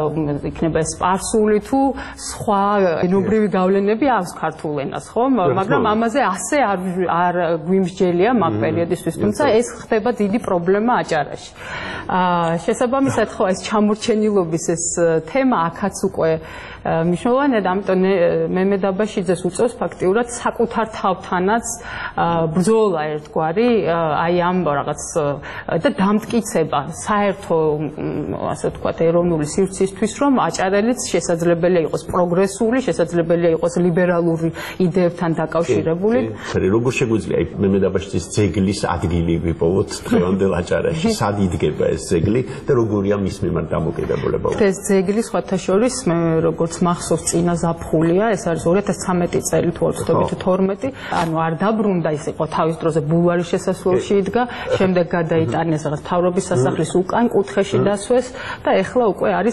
იქნება სპარსული თუ სხვა ენობრივი გავლენები აქვს ქართულ ენას, ხო? მაგრამ ამაზე ასე არ გვიმსჯელია მაგ პერიოდისთვის, თუმცა ეს ხდება დიდი პრობლემა აჭარაში. შესაბამისად, ხო, ეს ჩამორჩენილობის ეს თემა აქაც უკვე მნიშვნელოვანია და ამიტომ მემედ აბაშიძეს უწევს ფაქტიურად საკუთარ თავთანაც ბრძოლა ერთგვარი აი ამ რაღაც და დამტკიცება საერთო ასე ვთქვათ ეროვნული სივრცისთვის, რომ აჭარელიც შესაძლებელია იყოს პროგრესული, შესაძლებელია იყოს ლიბერალური იდეებთან დაკავშირებული. როგორ შეგვიძლია მემედ აბაშიძის ძეგლის ადგილი ვიპოვოთ დღევანდელ აჭარაში? სად იდგება ეს ძეგლი და როგორია მის მიმართ დამოკიდებულება? ეს ძეგლი სხვათა შორის მე როგორც მახსოვს წინა ზაფხულია, ეს არის 2013 წელი თუ 2012, ანუ არ დაბრუნდა, ის იყო თავის დროზე ბულვარის შესასვლელში იდგა, შემდეგ გადაიტანეს რაღაც მთავრობის სასახლის უკან კუთხეში დასვეს და ეხლა უკვე არის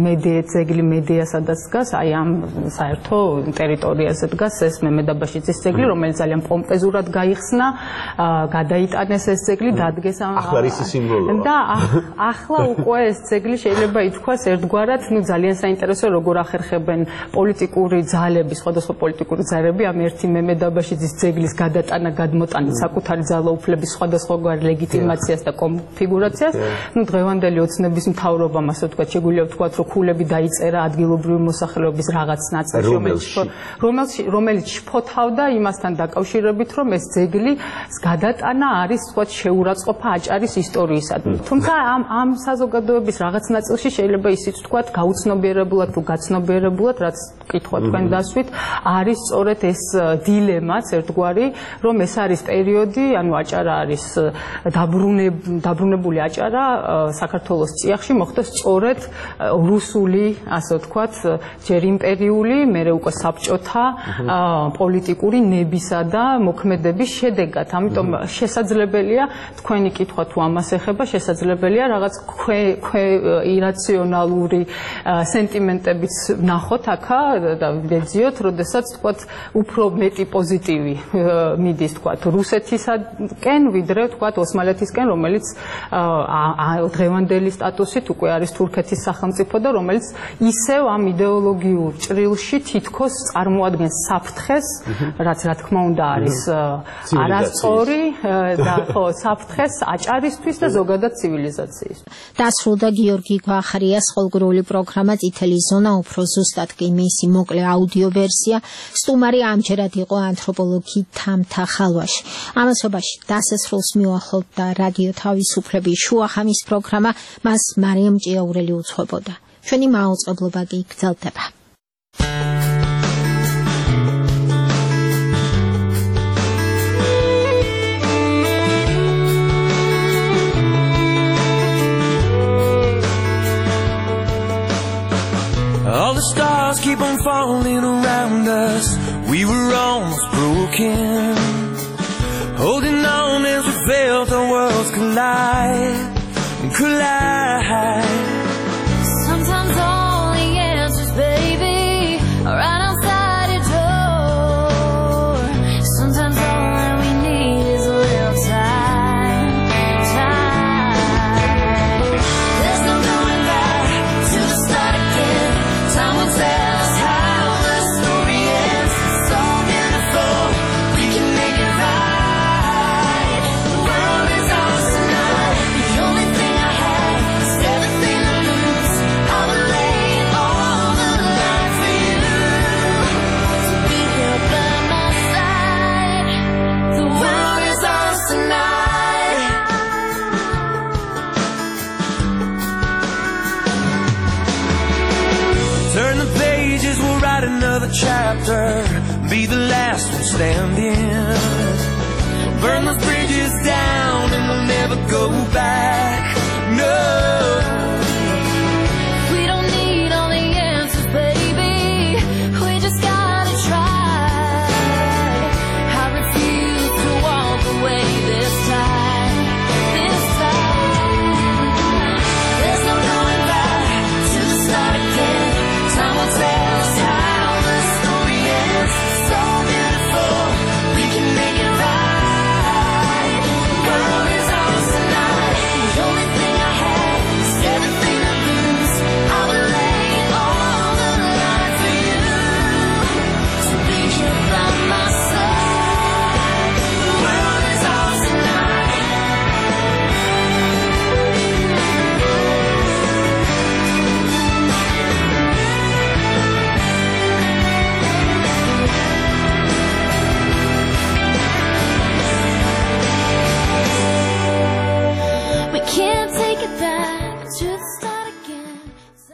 ძეგლი მედია, სადაც დგას, აი ამ საერთო ტერიტორიაზე დგას ეს მემედ აბაშიძის ძეგლი, რომელიც ძალიან პომპეზურად გაიხსნა, გადაიტანეს ეს ძეგლი, დადგეს ამ ახლა რისი სიმბოლოა? და ახლა უკვე ეს ძეგლი შეიძლება ითქვას ერთგვარად, ну ძალიან საინტერესო როგორ ახერხებენ პოლიტიკური ძალები, სხვადასხვა პოლიტიკური ძალები ამ ერთი მემედ აბაშიძის ძეგლის გადატანა, გადმოტანა, საკუთარი ძალაუფლების სხვადასხვაგვარ ლეგიტიმაციას და კონფიგურაციას. ну დღევანდელი ოცნების მთავრობამ ასე ვთქვათ, შეგვიძლია ვთქვათ, რომ ქულები დაიწერა ადგილობრივი მოსახლეობის რაღაც ნაწილში, რომელიც შფოთავდა იმასთან დაკავშირებით, რომ ეს ძეგლის გადატანა არის ვთქვათ შეურაცხყოფა აჭარის ისტორიისადმი. თუმცა ამ საზოგადოების რაღაც ნაწილში შეიძლება ისიც ვთქვათ, გაუცნობიერებლად თუ გაცნობიერებლად, რაც კითხვა თქვენ დასვით, არის სწორედ ეს დილემაც ერთგვარი, რომ ეს არის პერიოდი, ანუ აჭარა არის დაბრუნებული აჭარა საქართველოს წიაღში მოხდა სწორედ რუსული, ასე ვთქვათ, ჯერ იმპერიული, მერე უკვე საბჭოთა პოლიტიკური ნებისა და მოქმედების შედეგად. ამიტომ შესაძლებელია თქვენი კითხვა თუ ამას ეხება, შესაძლებელია რაღაც ირაციონალური სენტიმენტებიც ნახოთ აქა და ვეძიოთ, როდესაც თქვათ უფრო მეტი პოზიტივი მიდის თქვათ რუსეთისკენ, ვიდრე თქვათ ოსმალეთისკენ, რომელიც დღევანდელი სტატუსით უკვე არის თურქეთის სახელმწიფო და რომელიც ისევ ამ იდეოლოგიურ ჭრილში თითქოს წარმოადგენს საფრთხეს, რაც რა თქმა უნდა არის არასწორი და ხო საფრთხეს აჭარისთვის და ზოგადად ცივილიზაციის. დასრულდა გიორგი გვახარიას ყოველდღიური პროგრამა წითელი ზონა, უფრო ზუსტად კი მისი მოკლე აუდიო ვერსია. სტუმარი ამჯერად იყო ანთროპოლოგი თამთა ხალვაში. ამასობაში დასასრულს მიუახლოვდა რადიო თავისუფლების შუახამის პროგრამა, მას მარიამ ჭიაურელი უძღვებოდა. ჩვენი მაუწყებლობა კი გრძელდება. All the stars keep on falling around us. We were almost broken, holding on as we felt our worlds collide. Sometimes all the answers, baby, are right outside your door. Sometimes all that we need is a little time. There's no going write another chapter, be the last one standing. Burn those bridges down and we'll never go back. No.